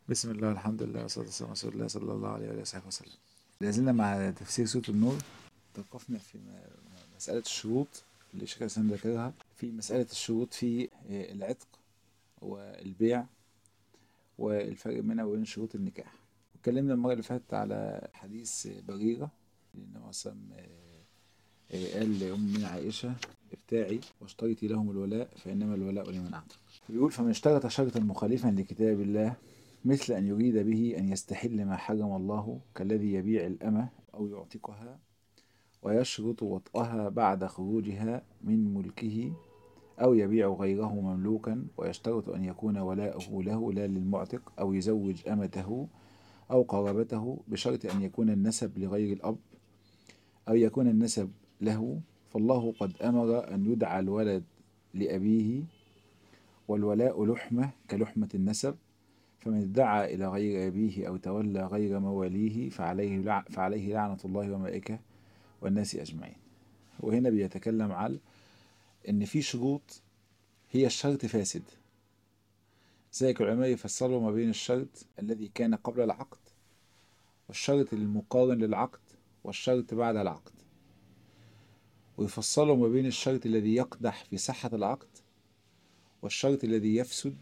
بسم الله الحمد لله والصلاة والسلام على رسول الله صلى الله عليه وآله وصحبه وسلم. لازلنا مع تفسير سورة النور. توقفنا في مسألة الشروط اللي شيخ الإسلام ذكرها في مسألة الشروط في العتق والبيع والفرق بينها وبين شروط النكاح. اتكلمنا المرة اللي فاتت على حديث بريرة لأن وسلم قال لأمنا عائشة: ابتاعي واشترطي لهم الولاء فإنما الولاء لمن أعتق. بيقول: فمن اشترط شرطا مخالفا لكتاب الله مثل أن يريد به أن يستحل ما حرم الله كالذي يبيع الأمة أو يعتقها ويشرط وطئها بعد خروجها من ملكه، أو يبيع غيره مملوكا ويشترط أن يكون ولاؤه له لا للمعتق، أو يزوج أمته أو قرابته بشرط أن يكون النسب لغير الأب أو يكون النسب له، فالله قد أمر أن يدعى الولد لأبيه، والولاء لحمة كلحمة النسب، فمن ادعى إلى غير أبيه أو تولى غير مواليه فعليه لعنة الله وملائكته والناس أجمعين. وهنا بيتكلم على إن في شروط هي الشرط فاسد، زي العلماء يفصلوا ما بين الشرط الذي كان قبل العقد والشرط المقارن للعقد والشرط بعد العقد، ويفصلوا ما بين الشرط الذي يقدح في صحة العقد والشرط الذي يفسد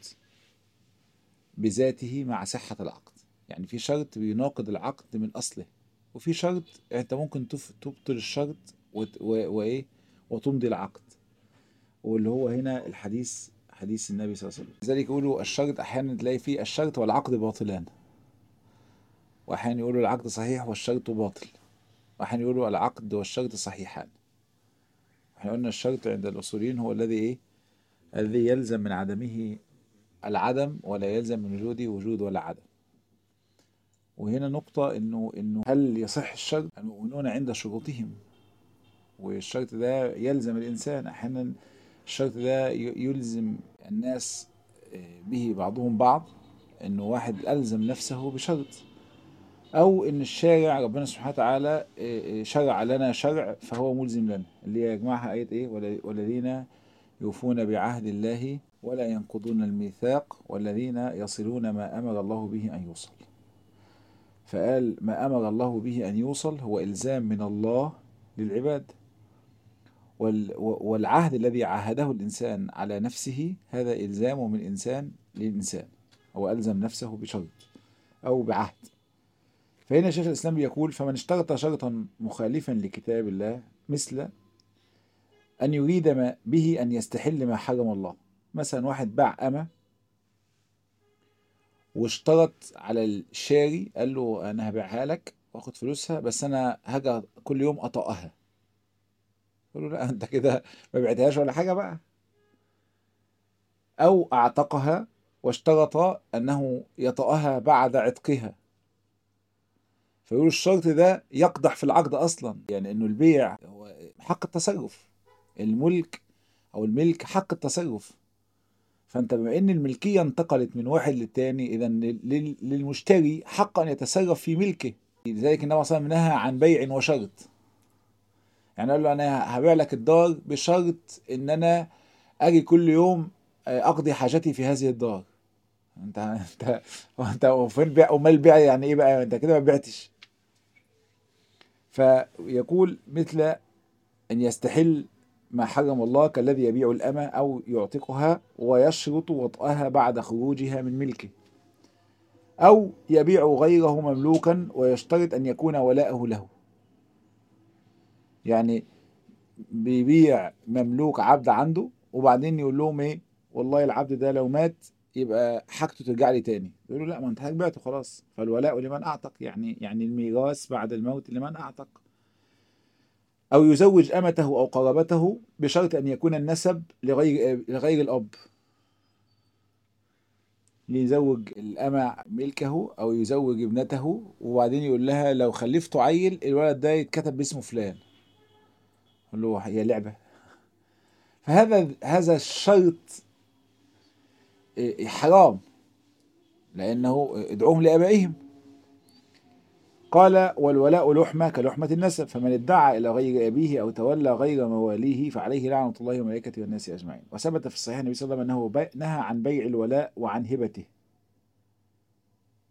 بذاته مع صحة العقد. يعني في شرط بيناقض العقد من أصله، وفي شرط أنت ممكن تبطل الشرط وإيه وتمضي العقد، واللي هو هنا الحديث حديث النبي صلى الله عليه وسلم. لذلك يقولوا الشرط أحيانا تلاقي فيه الشرط والعقد باطلان، وأحيانا يقولوا العقد صحيح والشرط باطل، وأحيانا يقولوا العقد والشرط صحيحان. احنا قلنا الشرط عند الأصوليين هو الذي الذي يلزم من عدمه العدم ولا يلزم من وجوده وجود ولا عدم. وهنا نقطة إنه هل يصح الشرط؟ المؤمنون عند شروطهم، والشرط ده يلزم الإنسان. أحيانا الشرط ده يلزم الناس به بعضهم بعض، إنه واحد ألزم نفسه بشرط، أو إن الشارع ربنا سبحانه وتعالى شرع لنا شرع فهو ملزم لنا، اللي هي يجمعها آية إيه؟ والذين يوفون بعهد الله ولا ينقضون الميثاق والذين يصلون ما أمر الله به أن يوصل. فقال ما أمر الله به أن يوصل هو إلزام من الله للعباد، والعهد الذي عاهده الإنسان على نفسه هذا إلزام من إنسان للإنسان، هو ألزم نفسه بشرط أو بعهد. فهنا شيخ الإسلام يقول: فمن اشترط شرطا مخالفا لكتاب الله مثل أن يريد ما به أن يستحل ما حرم الله. مثلا واحد باع أمة واشترط على الشاري، قال له أنا هبيعها لك واخد فلوسها بس أنا هاجي كل يوم أطأها. قال له لا، أنت كده ما بعتهاش ولا حاجة بقى. أو أعتقها واشترط أنه يطأها بعد عتقها، فيقول الشرط ده يقدح في العقد أصلا، يعني إنه البيع هو حق التصرف، الملك أو الملك حق التصرف. فأنت بما إن الملكية انتقلت من واحد للتاني، إذا للمشتري حق أن يتصرف في ملكه. لذلك النبي صلى الله عليه وسلم نهى عن بيع وشرط. يعني قال له أنا هبيع لك الدار بشرط إن أنا أجي كل يوم أقضي حاجتي في هذه الدار. انت فين بيع ومال بيع؟ يعني ايه بقى؟ انت كده ما بعتش. فيقول مثل ان يستحل ما حرم الله كالذي يبيع الأمة أو يعتقها ويشرط وطئها بعد خروجها من ملكه، أو يبيع غيره مملوكا ويشترط أن يكون ولاؤه له. يعني بيبيع مملوك عبد عنده وبعدين يقول لهم ايه؟ والله العبد ده لو مات يبقى حاجته ترجع لي تاني. يقولوا لا، ما انت حضرتك بعته خلاص، فالولاء لمن اعتق، يعني الميراث بعد الموت لمن اعتق. او يزوج امته او قرابته بشرط ان يكون النسب لغير الاب، يزوج الأمة ملكه أو يزوج ابنته وبعدين يقول لها لو خلفت عيل الولد ده يتكتب باسمه فلان. يقول له هي لعبة؟ فهذا الشرط حرام، لأنه ادعوهم لآبائهم. قال والولاء لحمة كلحمة النسب، فمن ادعى إلى غير أبيه أو تولى غير مواليه فعليه لعنة الله وملائكته والناس أجمعين. وثبت في الصحيح النبي صلى الله عليه وسلم أنه نهى عن بيع الولاء وعن هبته.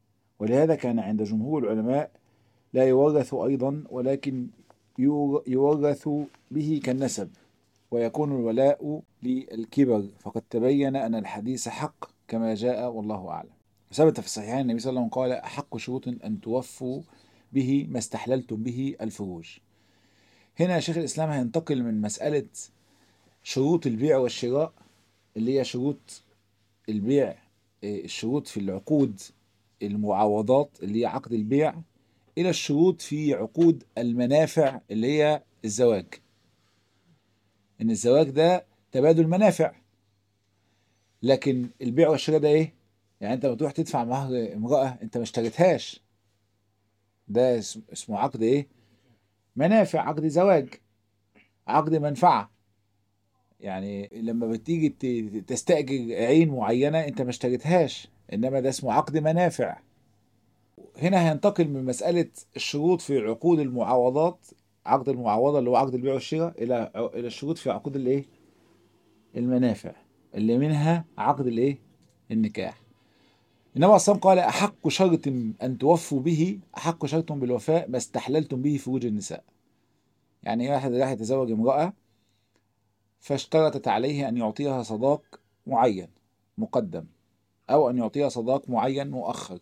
ولهذا كان عند جمهور العلماء لا يورث أيضا، ولكن يورث به كالنسب، ويكون الولاء للكبر، فقد تبين أن الحديث حق كما جاء والله أعلم. ثبت في الصحيحين النبي صلى الله عليه وسلم قال: أحق شروط أن توفوا به ما استحللتم به الفروج. هنا شيخ الإسلام هينتقل من مسألة شروط البيع والشراء اللي هي شروط البيع، الشروط في العقود، المعاوضات اللي هي عقد البيع، إلى الشروط في عقود المنافع اللي هي الزواج. إن الزواج ده تبادل منافع، لكن البيع والشراء ده إيه؟ يعني أنت بتروح تدفع مهر امرأة أنت ما اشتريتهاش، ده اسمه عقد إيه؟ منافع، عقد زواج، عقد منفعة. يعني لما بتيجي تستأجر عين معينة أنت ما اشتريتهاش، إنما ده اسمه عقد منافع. هنا هينتقل من مسألة الشروط في عقود المعاوضات، عقد المعاوضة اللي هو عقد البيع والشراء، إلى الشروط في عقود الإيه؟ المنافع، اللي منها عقد الإيه؟ النكاح. النبي صلى الله عليه وسلم قال: أحق شرط أن توفوا به، أحق شرط بالوفاء ما استحللتم به فروج النساء. يعني واحد راح يتزوج امرأة فاشترطت عليه أن يعطيها صداق معين مقدم، أو أن يعطيها صداق معين مؤخر،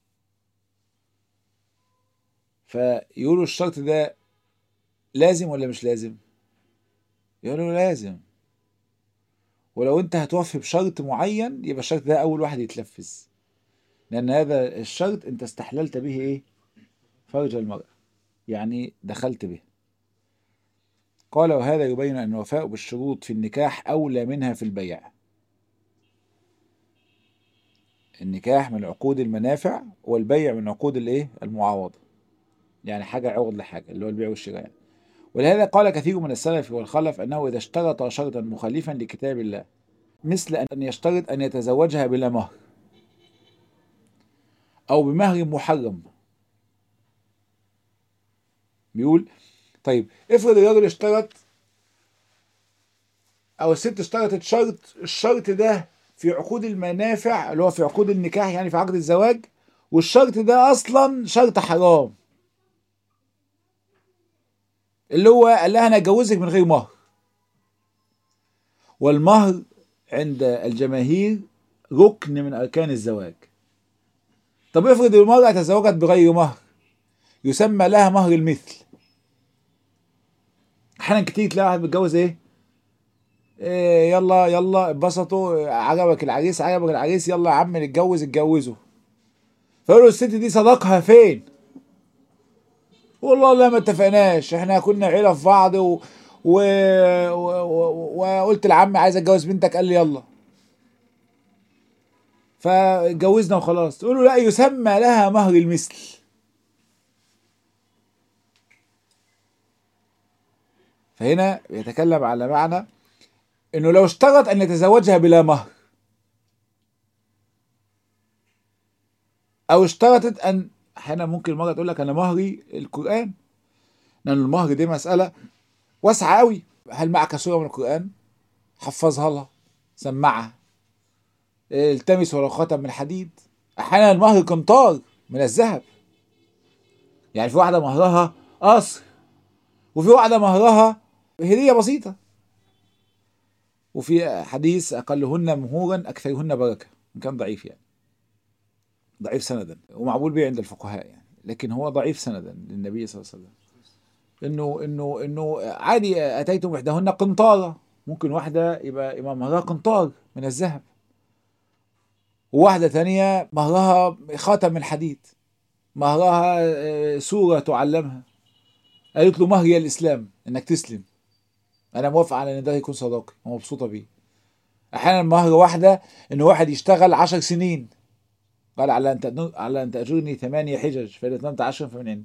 فيقولوا الشرط ده لازم ولا مش لازم؟ يقولوا لازم. ولو انت هتوفي بشرط معين يبقى الشرط ده اول واحد يتنفذ، لان هذا الشرط انت استحللت به ايه؟ فرج المرأة، يعني دخلت به. قال: وهذا يبين ان الوفاء بالشروط في النكاح اولى منها في البيع. النكاح من عقود المنافع، والبيع من عقود الايه؟ المعاوضة، يعني حاجة عوض لحاجة، اللي هو البيع والشراء يعني. ولهذا قال كثير من السلف والخلف انه اذا اشترط شرطا مخالفا لكتاب الله، مثل ان يشترط ان يتزوجها بلا مهر او بمهر محرم. بيقول: طيب افرض الراجل اشترط او الست اشترطت شرط، الشرط ده في عقود المنافع اللي هو في عقود النكاح، يعني في عقد الزواج، والشرط ده اصلا شرط حرام، اللي هو قال لها انا اتجوزك من غير مهر. والمهر عند الجماهير ركن من اركان الزواج. طب افرض المرأة تزوجت بغير مهر، يسمى لها مهر المثل. احيانا كتير تلاقي واحد متجوز ايه؟ يلا يلا اتبسطوا، عجبك العريس عجبك العريس، يلا يا عم نتجوز، اتجوزوا. فيقولوا الست دي صداقها فين؟ والله لا ما اتفقناش، احنا كنا عيله في بعض و... وقلت لعمي عايز اتجوز بنتك، قال لي يلا، فاتجوزنا وخلاص. تقولوا لا، يسمى لها مهر المثل. فهنا يتكلم على معنى انه لو اشترط ان يتزوجها بلا مهر، او اشترطت ان، احيانا ممكن المرأة تقول لك انا مهري القرآن، لان المهر دي مسألة واسعة قوي. هل معك سورة من القرآن؟ حفظها لها، سمعها، التمس ولو خاتم من حديد. احيانا المهر قنطار من الذهب، يعني في واحدة مهرها قصر، وفي واحدة مهرها هدية بسيطة، وفي حديث اقلهن مهورا اكثرهن بركة، ان كان ضعيف يعني، ضعيف سندا ومعمول به عند الفقهاء يعني، لكن هو ضعيف سندا للنبي صلى الله عليه وسلم. انه عادي اتيتم احداهن قنطارة، ممكن واحدة يبقى مهرها قنطار من الذهب، وواحدة تانية مهرها خاتم من حديد، مهرها سورة تعلمها. قالت له مهري الإسلام، إنك تسلم، أنا موافق على إن ده يكون صداقي ومبسوطة بيه. أحيانا مهر واحدة إن واحد يشتغل 10 سنين، قال على أن تأجرني 8 حجج، فإذا أتممت 10 فمن عندك.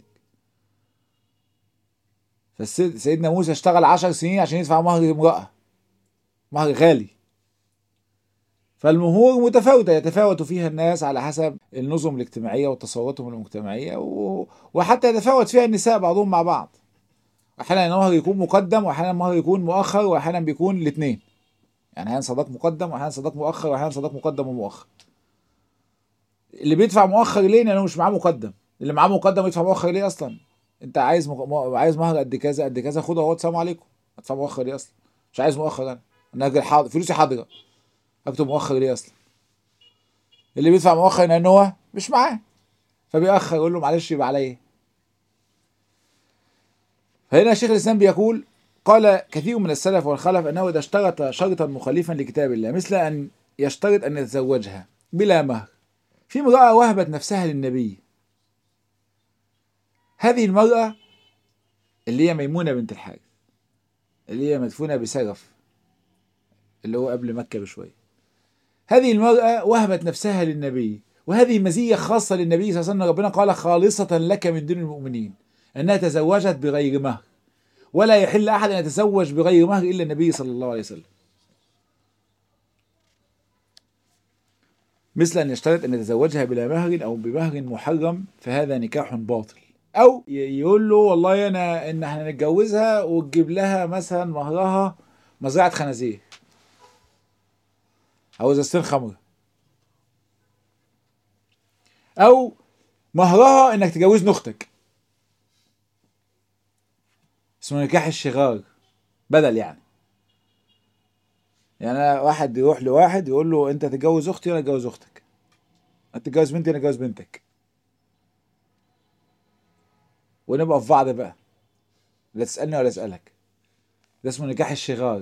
فسيدنا موسى اشتغل 10 سنين عشان يدفع مهر امرأة، مهر غالي. فالمهور متفاوتة، يتفاوت فيها الناس على حسب النظم الاجتماعية وتصوراتهم المجتمعية، وحتى يتفاوت فيها النساء بعضهم مع بعض. أحيانا المهر يكون مقدم، وأحيانا المهر يكون مؤخر، وأحيانا بيكون الاثنين، يعني أحيانا صداق مقدم، وأحيانا صداق مؤخر، وأحيانا صداق مقدم ومؤخر. اللي بيدفع مؤخر ليه؟ لانه مش معاه مقدم. اللي معاه مقدم يدفع مؤخر ليه اصلا؟ انت عايز عايز مهر قد كذا قد كذا، خدها اهو، السلام عليكم. هدفع مؤخر ليه اصلا؟ مش عايز مؤخر انا اجي حاضر، فلوسي حاضره، اكتب مؤخر ليه اصلا؟ اللي بيدفع مؤخر لان هو مش معاه فبيأخر، يقول له معلش يبقى عليا إيه؟ فهنا شيخ الاسلام بيقول: قال كثير من السلف والخلف انه اذا اشترط شرطا مخالفا لكتاب الله مثل ان يشترط ان يتزوجها بلا مهر في امرأة وهبت نفسها للنبي، هذه المرأة اللي هي ميمونة بنت الحارث اللي هي مدفونة بسرف اللي هو قبل مكة بشوية، هذه المرأة وهبت نفسها للنبي، وهذه مزية خاصة للنبي صلى الله عليه وسلم. ربنا قال: خالصة لك من دون المؤمنين، أنها تزوجت بغير مهر، ولا يحل أحد أن يتزوج بغير مهر إلا النبي صلى الله عليه وسلم. مثل أن يشترط أن يتزوجها بلا مهر أو بمهر محرم فهذا نكاح باطل. أو يقول له والله أنا إن احنا نتجوزها وتجيب لها مثلا مهرها مزرعة خنازير أو ازازتين خمر، أو مهرها إنك تجوزني أختك، اسمه نكاح الشغار، بدل يعني أنا واحد يروح لواحد يقول له أنت تتجوز أختي وأنا أتجوز أختك، أنت تتجوز بنتي وأنا أتجوز بنتك، ونبقى في بعض بقى، لا تسألني ولا أسألك. ده اسمه نكاح الشغار.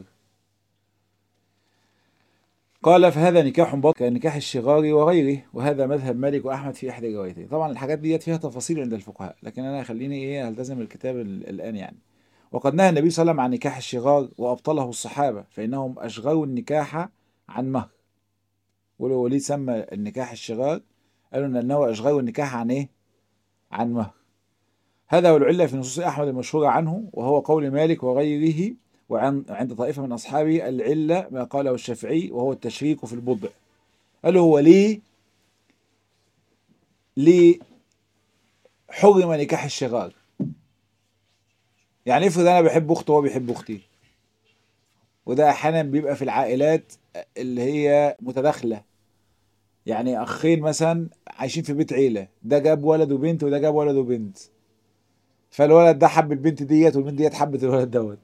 قال: فهذا نكاح باطل كنكاح الشغار وغيره، وهذا مذهب مالك وأحمد في إحدى روايته. طبعا الحاجات ديت فيها تفاصيل عند الفقهاء، لكن أنا خليني إيه ألتزم الكتاب الآن يعني. وقد نهى النبي صلى الله عليه وسلم عن نكاح الشغار وأبطله الصحابة فإنهم أشغروا النكاح عن مهر. وليه سمى النكاح الشغار؟ قالوا إن أنه أشغروا النكاح عن إيه؟ عن مهر. هذا هو العلة في نصوص أحمد المشهورة عنه، وهو قول مالك وغيره. وعند طائفة من أصحابه العلة ما قاله الشافعي وهو التشريك في البضع. قالوا هو ليه حرم نكاح الشغار؟ يعني افرض أنا بحب أخته وهو بيحب أختي، وده أحيانا بيبقى في العائلات اللي هي متداخلة، يعني أخين مثلا عايشين في بيت عيلة، ده جاب ولد وبنت وده جاب ولد وبنت، فالولد ده حب البنت ديت والبنت ديت حبت الولد دوت،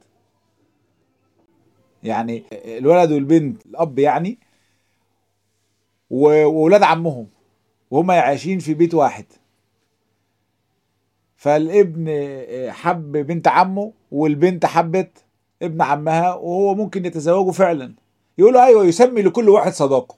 يعني الولد والبنت الأب يعني وولاد عمهم وهم عايشين في بيت واحد، فالابن حب بنت عمه والبنت حبت ابن عمها، وهو ممكن يتزوجوا فعلا، يقولوا ايوه يسمي لكل واحد صداقه،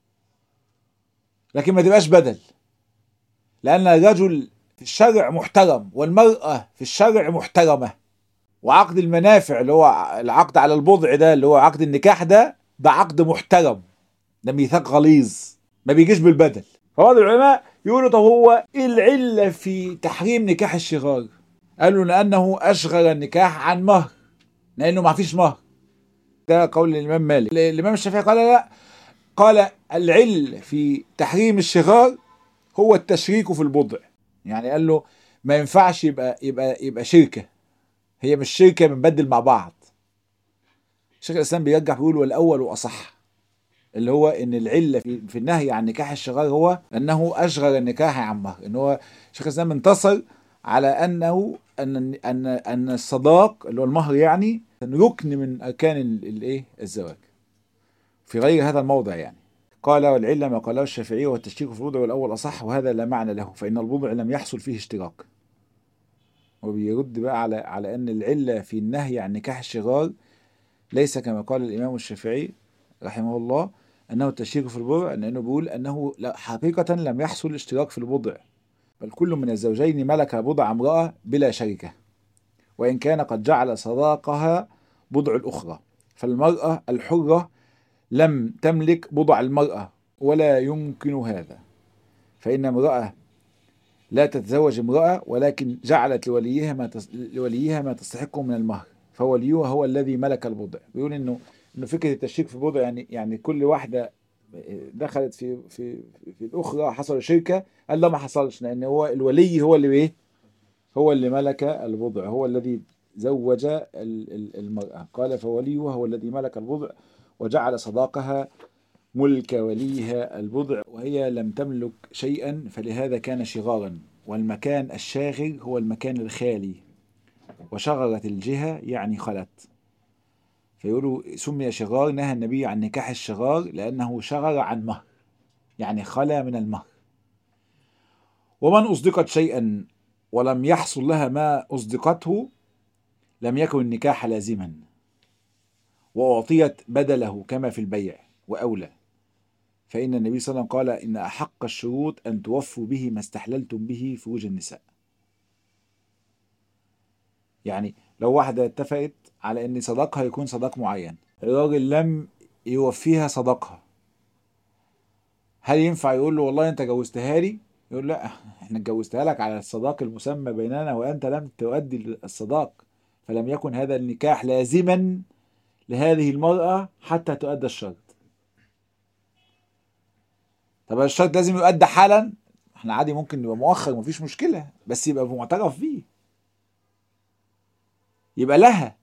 لكن ما تبقاش بدل، لان الرجل في الشرع محترم والمرأة في الشرع محترمة، وعقد المنافع اللي هو العقد على البضع ده اللي هو عقد النكاح ده عقد محترم، ده ميثاق غليظ ما بيجيش بالبدل. فبعض العلماء يقولوا طب هو ايه العلة في تحريم نكاح الشغار؟ قالوا لأنه أشغل النكاح عن مهر، لأنه ما فيش مهر. ده قول الإمام مالك. الإمام الشافعي قال لا، قال العل في تحريم الشغار هو التشريك في البضع، يعني قال له ما ينفعش يبقى شركة، هي مش شركة بنبدل مع بعض. شيخ الإسلام بيرجح بيقول والأول وأصح، اللي هو ان العله في النهي عن نكاح الشغار هو انه اشغل النكاح عن مهر، ان هو شيخ الاسلام انتصر على انه ان الصداق اللي هو المهر يعني ركن من اركان الايه الزواج في غير هذا الموضع يعني. قال والعله ما قاله الشافعي والتشريك في الوضع والاول اصح، وهذا لا معنى له فان الوضع لم يحصل فيه اشتراك. وبيرد بقى على ان العله في النهي عن نكاح الشغار ليس كما قال الامام الشافعي رحمه الله أنه التشريك في البضع، لأنه بيقول أنه حقيقة لم يحصل اشتراك في البضع، بل كل من الزوجين ملك بضع امرأة بلا شركة، وإن كان قد جعل صداقها بضع الأخرى، فالمرأة الحرة لم تملك بضع المرأة ولا يمكن هذا، فإن امرأة لا تتزوج امرأة ولكن جعلت لوليها ما تستحقه من المهر، فوليها هو الذي ملك البضع. بيقول انه فكره التشريك في البضع يعني كل واحده دخلت في الاخرى حصل شركه، قال لا ما حصلش، لان هو الولي هو اللي ايه، هو اللي ملك البضع، هو الذي زوج المرأة. قال فوليها هو الذي ملك البضع وجعل صداقها ملك وليها البضع وهي لم تملك شيئا، فلهذا كان شغارا. والمكان الشاغر هو المكان الخالي، وشغرت الجهة يعني خلت. فيقولوا سمي شغار، نهى النبي عن نكاح الشغار لأنه شغر عن مهر، يعني خلا من المهر. ومن أصدقت شيئا ولم يحصل لها ما أصدقته لم يكن النكاح لازما، وأعطيت بدله كما في البيع وأولى. فإن النبي صلى الله عليه وسلم قال إن أحق الشروط أن توفوا به ما استحللتم به فروج النساء. يعني لو واحدة اتفقت على إن صداقها يكون صداق معين، الراجل لم يوفيها صداقها، هل ينفع يقول له والله أنت جوزتها لي؟ يقول لا، احنا اتجوزتها لك على الصداق المسمى بيننا وأنت لم تؤدي الصداق، فلم يكن هذا النكاح لازما لهذه المرأة حتى تؤدى الشرط. طب الشرط لازم يؤدى حالا؟ احنا عادي ممكن يبقى مؤخر، مفيش مشكلة، بس يبقى معترف فيه، يبقى لها.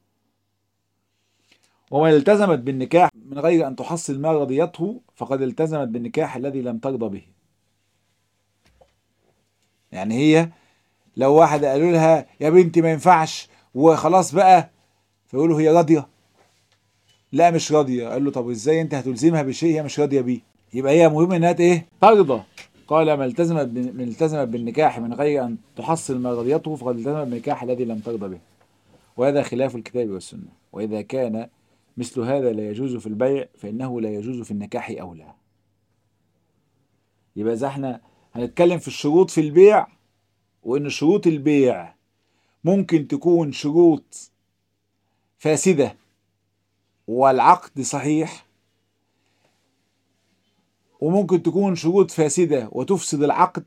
ومن التزمت بالنكاح من غير أن تحصل ما رضيته فقد التزمت بالنكاح الذي لم ترضى به. يعني هي لو واحدة قالوا لها يا بنتي ما ينفعش وخلاص بقى، فيقولوا هي راضية؟ لا مش راضية. قال له طب ازاي انت هتلزمها بشيء هي مش راضية بيه؟ يبقى هي مهم انها ايه؟ ترضى. قال من التزمت بالنكاح من غير ان تحصل ما رضيته فقد التزمت بالنكاح الذي لم ترضى به، وهذا خلاف الكتاب والسنة. وإذا كان مثل هذا لا يجوز في البيع فإنه لا يجوز في النكاح أولى. يبقى إذا احنا هنتكلم في الشروط في البيع، وإن شروط البيع ممكن تكون شروط فاسدة والعقد صحيح، وممكن تكون شروط فاسدة وتفسد العقد،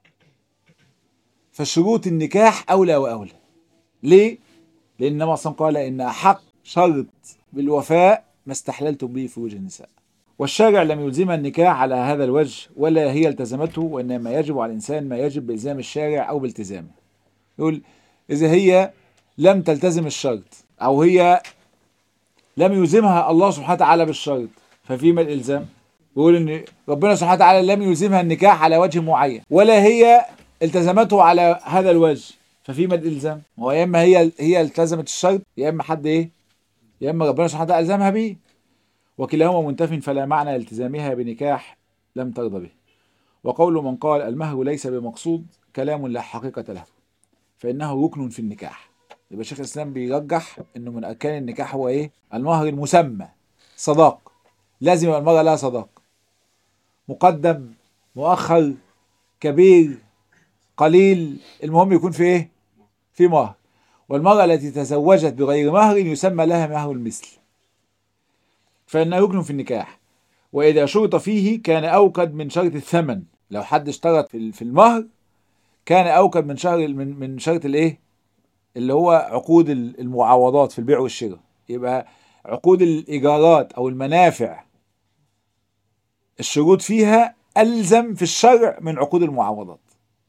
فشروط النكاح أولى وأولى. ليه؟ لأن النبي صلى الله عليه وسلم قال إن أحق شرط بالوفاء ما استحللتم به فروج النساء. والشارع لم يلزمها النكاح على هذا الوجه ولا هي التزمته، وإنما يجب على الإنسان ما يجب بإلزام الشارع أو بالتزامه. يقول إذا هي لم تلتزم الشرط أو هي لم يلزمها الله سبحانه وتعالى بالشرط ففيما الإلزام؟ يقول إن ربنا سبحانه وتعالى لم يلزمها النكاح على وجه معين ولا هي التزمته على هذا الوجه، ففيما الإلزام؟ هو يا إما هي التزمت الشرط، يا إما حد إيه؟ يا إما ربنا سبحانه وتعالى ألزمها به، وكلاهما منتف فلا معنى التزامها بنكاح لم ترضى به. وقول من قال المهر ليس بمقصود كلام لا حقيقة له، فإنه ركن في النكاح. يبقى شيخ الإسلام بيرجح إنه من أركان النكاح هو إيه؟ المهر المسمى، صداق. لازم يبقى المرأة لها صداق، مقدم مؤخر كبير قليل، المهم يكون في إيه؟ في مهر. والمرأة التي تزوجت بغير مهر يسمى لها مهر المثل، فإنه ركن في النكاح. وإذا شرط فيه كان أوكد من شرط الثمن. لو حد اشترط في المهر كان أوكد من شرط الإيه؟ اللي هو عقود المعاوضات في البيع والشراء. يبقى عقود الإيجارات أو المنافع الشروط فيها ألزم في الشرع من عقود المعاوضات،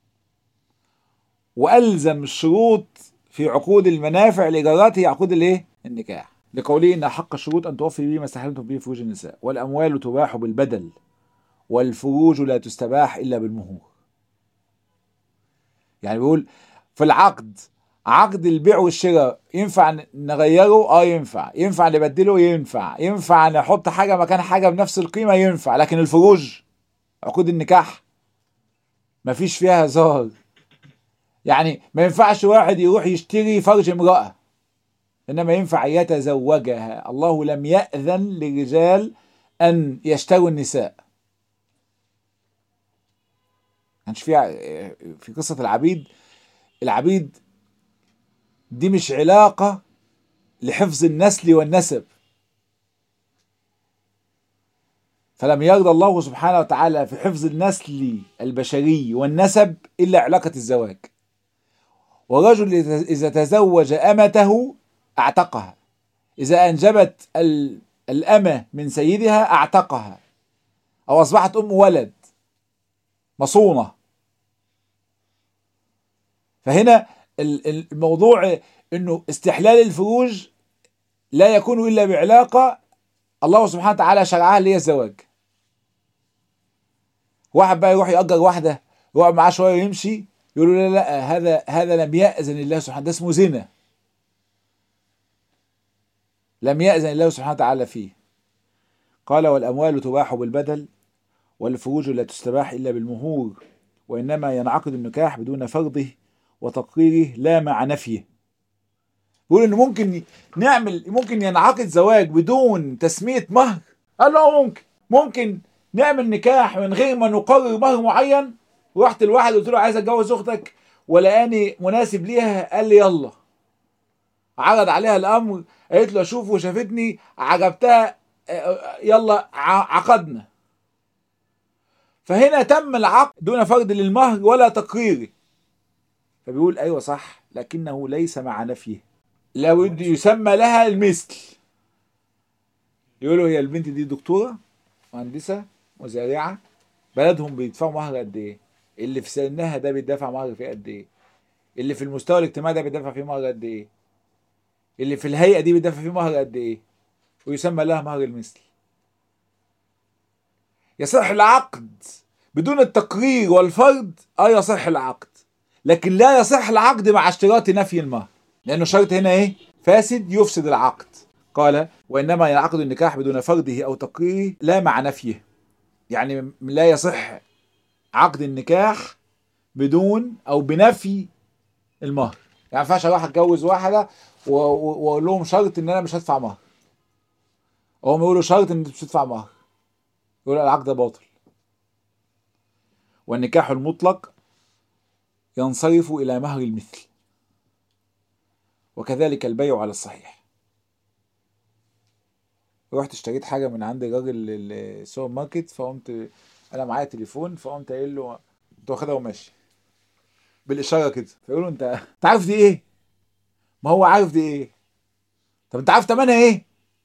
وألزم الشروط في عقود المنافع الإيجارات هي عقود الإيه؟ النكاح، لقوله إن حق الشروط أن توفي به ما استحللتم به فروج النساء. والأموال تباح بالبدل والفروج لا تستباح إلا بالمهور. يعني بيقول في العقد، عقد البيع والشراء ينفع نغيره؟ ينفع نبدله؟ ينفع نحط حاجة مكان حاجة بنفس القيمة؟ ينفع. لكن الفروج، عقود النكاح مفيش فيها هزار. يعني ما ينفعش واحد يروح يشتري فرج امرأة، إنما ينفع يتزوجها. الله لم يأذن للرجال أن يشتروا النساء. كانش فيها في قصة العبيد دي مش علاقة لحفظ النسل والنسب، فلم يرضى الله سبحانه وتعالى في حفظ النسل البشري والنسب إلا علاقة الزواج. والرجل إذا تزوج أمته أعتقها، إذا أنجبت الأمة من سيدها أعتقها، أو أصبحت أم ولد مصونة. فهنا الموضوع إنه استحلال الفروج لا يكون إلا بعلاقة الله سبحانه وتعالى شرعها اللي هي الزواج. واحد بقى يروح يأجر واحدة يقعد معاه شوية ويمشي، يقولوا لا لا، هذا لم يأذن الله سبحانه، ده اسمه زنا، لم يأذن الله سبحانه وتعالى فيه. قال والأموال تباح بالبدل، والفروج لا تستباح إلا بالمهور، وإنما ينعقد النكاح بدون فرضه وتقريره لا مع نفيه. بيقول إن ممكن ينعقد زواج بدون تسمية مهر. قال له ممكن نعمل نكاح من غير ما نقرر مهر معين. ورحت لواحد قلت له عايز اتجوز اختك ولقاني مناسب ليها، قال لي يلا. عرض عليها الامر، قالت له اشوفه وشافتني عجبتها، يلا عقدنا. فهنا تم العقد دون فرض للمهر ولا تقريره. فبيقول ايوه صح، لكنه ليس مع نفيه، لابد يسمى لها المثل. يقولوا هي البنت دي دكتوره مهندسه مزارعه، بلدهم بيدفعوا مهر قد ايه؟ اللي في سنها ده بيدفع مهر فيه قد ايه؟ اللي في المستوى الاجتماعي ده بيدفع فيه مهر قد ايه؟ اللي في الهيئه دي بيدفع فيه مهر قد ايه؟ ويسمى لها مهر المثل. يصح العقد بدون التقرير والفرض، يصح العقد، لكن لا يصح العقد مع اشتراط نفي المهر، لانه شرط هنا ايه؟ فاسد يفسد العقد. قال وانما ينعقد النكاح بدون فرضه او تقريره لا مع نفيه، يعني لا يصح عقد النكاح بدون او بنفي المهر. يعني ما ينفعش اروح اتجوز واحده واقول لهم شرط ان انا مش هدفع مهر، هم يقولوا شرط ان انت مش هتدفع مهر، يقول العقد ده باطل. والنكاح المطلق ينصرف الى مهر المثل، وكذلك البيع على الصحيح. رحت اشتريت حاجه من عند الراجل السوبر ماركت، فقمت انا معايا تليفون، فقمت قايل له انت واخدها وماشي بالاشاره كده، فيقول له انت عارف دي ايه؟ ما هو عارف دي ايه. طب انت عارف ثمنها ايه؟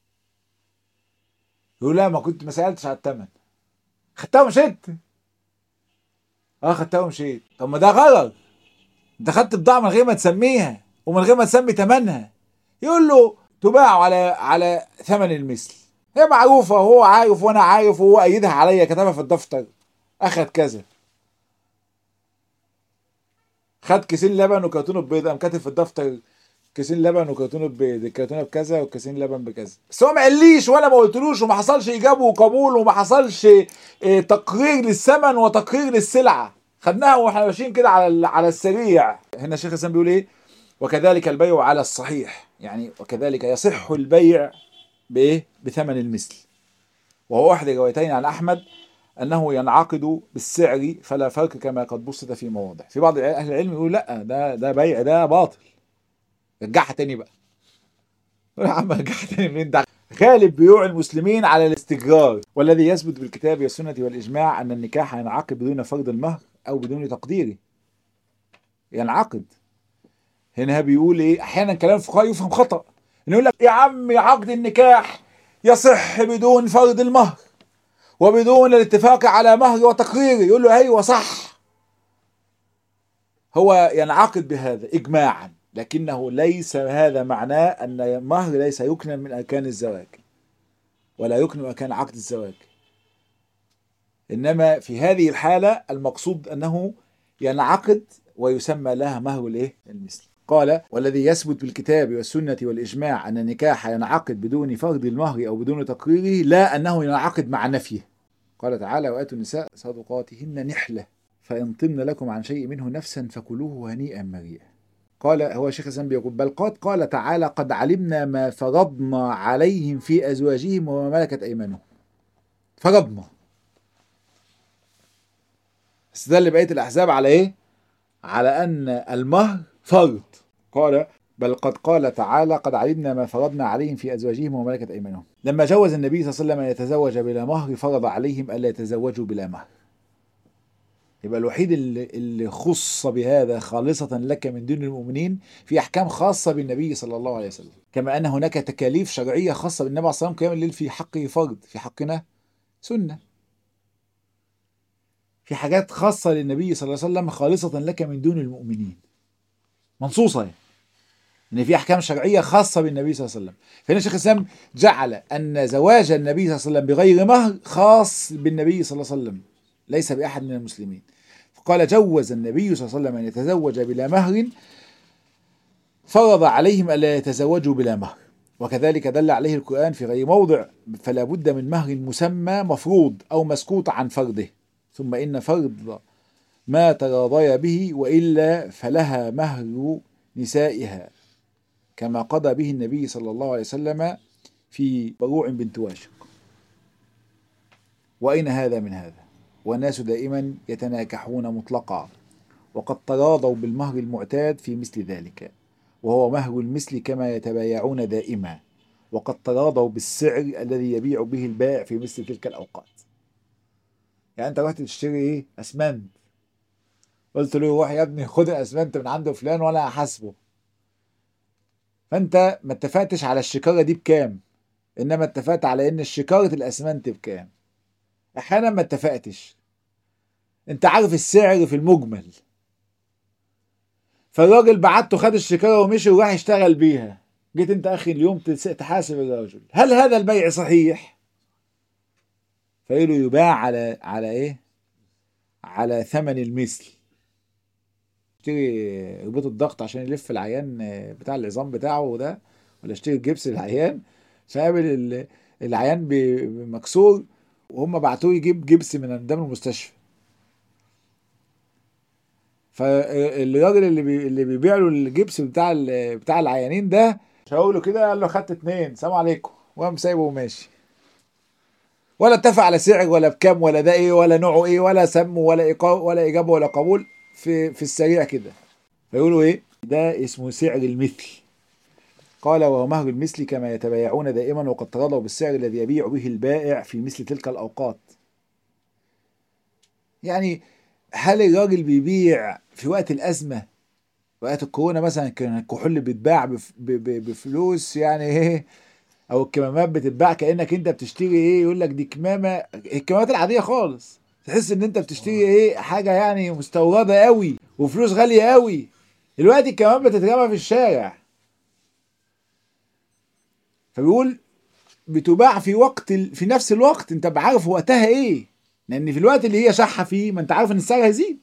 يقول لا ما سالتش على الثمن، خدتها ومشيت. خدتها ومشيت. طب ما ده غلط، انت خدت بضاعه من غير ما تسميها ومن غير ما تسمي ثمنها. يقول له تباع على ثمن المثل، هي معروفه وهو عارف وانا عارف وهو ايدها عليا، كتبها في الدفتر، اخد كذا، خد كيسين لبن وكرتونه بيض، قام كاتب في الدفتر كيسين لبن وكرتونه بيض، الكرتونه بكذا والكيسين لبن بكذا. بس هو ما قاليش وانا ما قلتلوش، وما حصلش ايجاب وقبول، وما حصلش تقرير للثمن وتقرير للسلعه، خدناها واحنا ماشيين كده على السريع. هنا الشيخ الاسلام بيقول ايه؟ وكذلك البيع على الصحيح، يعني وكذلك يصح البيع بايه؟ بثمن المثل. وهو احد الروايتين عن احمد انه ينعقد بالسعر فلا فرق كما قد بسط في مواضع. في بعض اهل العلم يقول لا، ده بيع، ده باطل، رجعها تاني بقى. يا عم رجعها تاني منين؟ ده غالب بيوع المسلمين على الاستقرار، والذي يثبت بالكتاب والسنة والإجماع أن النكاح ينعقد بدون فرض المهر أو بدون تقديره. ينعقد. هنا بيقول إيه؟ أحيانا كلام الفقهاء يفهم خطأ، إنه يقول لك يا عم عقد النكاح يصح بدون فرض المهر وبدون الاتفاق على مهر وتقريره. يقول له أيوه صح، هو ينعقد بهذا إجماعا، لكنه ليس هذا معناه أن المهر ليس يكن من أركان الزواج ولا يكن من أركان عقد الزواج. إنما في هذه الحالة المقصود أنه ينعقد ويسمى لها مهر الإيه؟ المثل. قال والذي يثبت بالكتاب والسنة والإجماع أن النكاح ينعقد بدون فرض المهر أو بدون تقريره، لا أنه ينعقد مع نفيه. قال تعالى وآتوا النساء صدقاتهن نحلة فإن طبن لكم عن شيء منه نفسا فكلوه هنيئا مريئا. قال هو شيخ الإسلام يقول بل قال تعالى قد علمنا ما فرضنا عليهم في أزواجهم وما ملكت أيمانهم. فرضنا، استدل بقية الأحزاب على إيه؟ على أن المهر فرض. قال بل قال تعالى قد علمنا ما فرضنا عليهم في أزواجهم وما ملكت أيمانهم. لما جوز النبي صلى الله عليه وسلم أن يتزوج بلا مهر فرض عليهم ألا يتزوجوا بلا مهر. يبقى الوحيد اللي خص بهذا خالصة لك من دون المؤمنين في أحكام خاصة بالنبي صلى الله عليه وسلم، كما أن هناك تكاليف شرعية خاصة بالنبي صلى الله عليه وسلم قيام الليل في حقه فرض، في حقنا سنة. في حاجات خاصة للنبي صلى الله عليه وسلم خالصة لك من دون المؤمنين، منصوصة يعني. إن في أحكام شرعية خاصة بالنبي صلى الله عليه وسلم. فهنا شيخ الإسلام جعل أن زواج النبي صلى الله عليه وسلم بغير مهر خاص بالنبي صلى الله عليه وسلم، ليس بأحد من المسلمين. فقال جوز النبي صلى الله عليه وسلم أن يتزوج بلا مهر، فرض عليهم ألا يتزوجوا بلا مهر. وكذلك دل عليه القرآن في غير موضع، فلا بد من مهر مسمى مفروض أو مسكوت عن فرضه، ثم إن فرض ما تراضي به، وإلا فلها مهر نسائها، كما قضى به النبي صلى الله عليه وسلم في بروع بنت واشق. وأين هذا من هذا؟ والناس دائما يتناكحون مطلقا، وقد تراضوا بالمهر المعتاد في مثل ذلك، وهو مهر المثل كما يتبايعون دائما، وقد تراضوا بالسعر الذي يبيع به البائع في مثل تلك الأوقات. يعني أنت رحت تشتري إيه؟ أسمنت، قلت له روح يا ابني خد الأسمنت من عنده فلان وأنا هحاسبه، فأنت ما اتفقتش على الشكارة دي بكام، إنما اتفقت على إن شكارة الأسمنت بكام. أحيانا ما اتفقتش، أنت عارف السعر في المجمل، فالراجل بعته خد الشكارة ومشي وراح يشتغل بيها، جيت انت اخي اليوم تحاسب الرجل، هل هذا البيع صحيح؟ فيقول له يباع على ايه؟ على ثمن المثل. اشتري رباط الضغط عشان يلف العيان بتاع العظام بتاعه ده، ولا اشتري جبس العيان، فقابل العيان بمكسور وهم بعتوه يجيب جبس من قدام المستشفى. فالراجل اللي بيبيع له الجبس بتاع العيانين ده شاور له كده، قال له خدت اتنين سلام عليكم، وقام سايبه وماشي، ولا اتفق على سعر ولا بكام ولا ده ايه ولا نوعه ايه ولا سمه ولا ولا اجابه ولا قبول، في السريع كده. فيقولوا ايه ده؟ اسمه سعر المثل. قال وهو مهر المثل كما يتبايعون دائما، وقد تراضوا بالسعر الذي يبيع به البائع في مثل تلك الاوقات. يعني هل الراجل بيبيع في وقت الازمه، وقت الكورونا مثلا كان الكحول بيتباع بفلوس يعني ايه، او الكمامات بتتباع كانك انت بتشتري ايه، يقول لك دي كمامه، الكمامات العاديه خالص، تحس ان انت بتشتري ايه حاجه يعني مستورده قوي وفلوس غاليه قوي. دلوقتي الكمامات بتترمى في الشارع. فبيقول بتباع في في نفس الوقت انت بعرف وقتها ايه، لان في الوقت اللي هي شحه فيه ما انت عارف ان السعر هيزيد.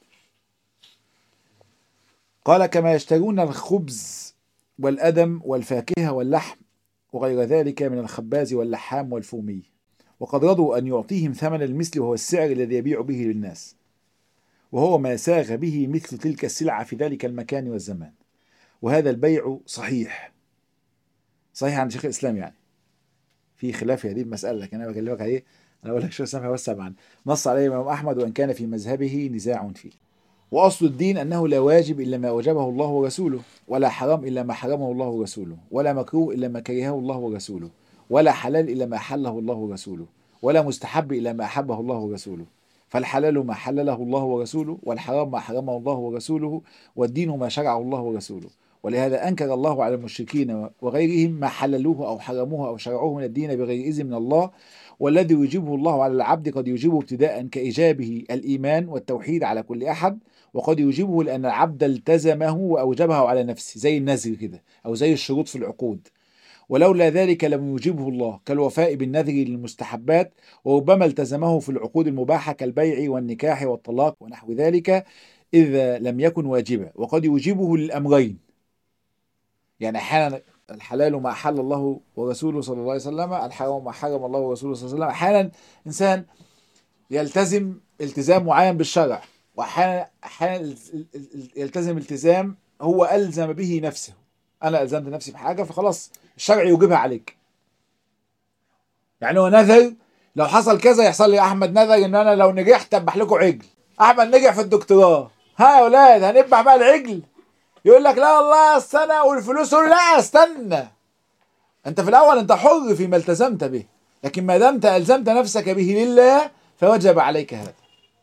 قال كما يشترون الخبز والأدم والفاكهة واللحم وغير ذلك من الخباز واللحام والفومي، وقد رضوا أن يعطيهم ثمن المثل، وهو السعر الذي يبيع به للناس، وهو ما ساغ به مثل تلك السلعة في ذلك المكان والزمان. وهذا البيع صحيح عند شيخ الإسلام، يعني في خلاف في هذه المسألة، لكن أنا بكلمك عليه، أنا أقول لك شيخ الإسلام هيوسع معنا، نص عليه الإمام أحمد وإن كان في مذهبه نزاع فيه. وأصل الدين أنه لا واجب إلا ما أوجبه الله ورسوله، ولا حرام إلا ما حرمه الله ورسوله، ولا مكروه إلا ما كرهه الله ورسوله، ولا حلال إلا ما حله الله ورسوله، ولا مستحب إلا ما أحبه الله ورسوله. فالحلال ما حلله الله ورسوله، والحرام ما حرمه الله ورسوله، والدين ما شرعه الله ورسوله. ولهذا أنكر الله على المشركين وغيرهم ما حللوه أو حرموه أو شرعوه من الدين بغير إذن من الله. والذي يجيبه الله على العبد قد يجيبه ابتداء كإجابه الإيمان والتوحيد على كل أحد، وقد يجيبه لأن العبد التزمه وأوجبه على نفسه زي النذر كده، أو زي الشروط في العقود. ولولا ذلك لم يجيبه الله، كالوفاء بالنذر للمستحبات، وربما التزمه في العقود المباحة كالبيع والنكاح والطلاق ونحو ذلك إذا لم يكن واجبا. وقد يجيبه للأمرين، يعني أحيانا الحلال ما أحل الله ورسوله صلى الله عليه وسلم، الحرام ما حرم الله ورسوله صلى الله عليه وسلم. أحيانا إنسان يلتزم التزام معين بالشرع، واحيانا يلتزم التزام هو الزم به نفسه، انا الزمت نفسي بحاجه فخلاص الشرع يوجبها عليك. يعني هو نذر لو حصل كذا يحصل لي، احمد نذر ان انا لو نجحت اذبح لكم عجل، احمد نجح في الدكتوراه، ها يا اولاد هنذبح بقى العجل، يقول لك لا والله السنه والفلوس، لا استنى، انت في الاول انت حر فيما التزمت به، لكن ما دمت الزمت نفسك به لله فوجب عليك هذا،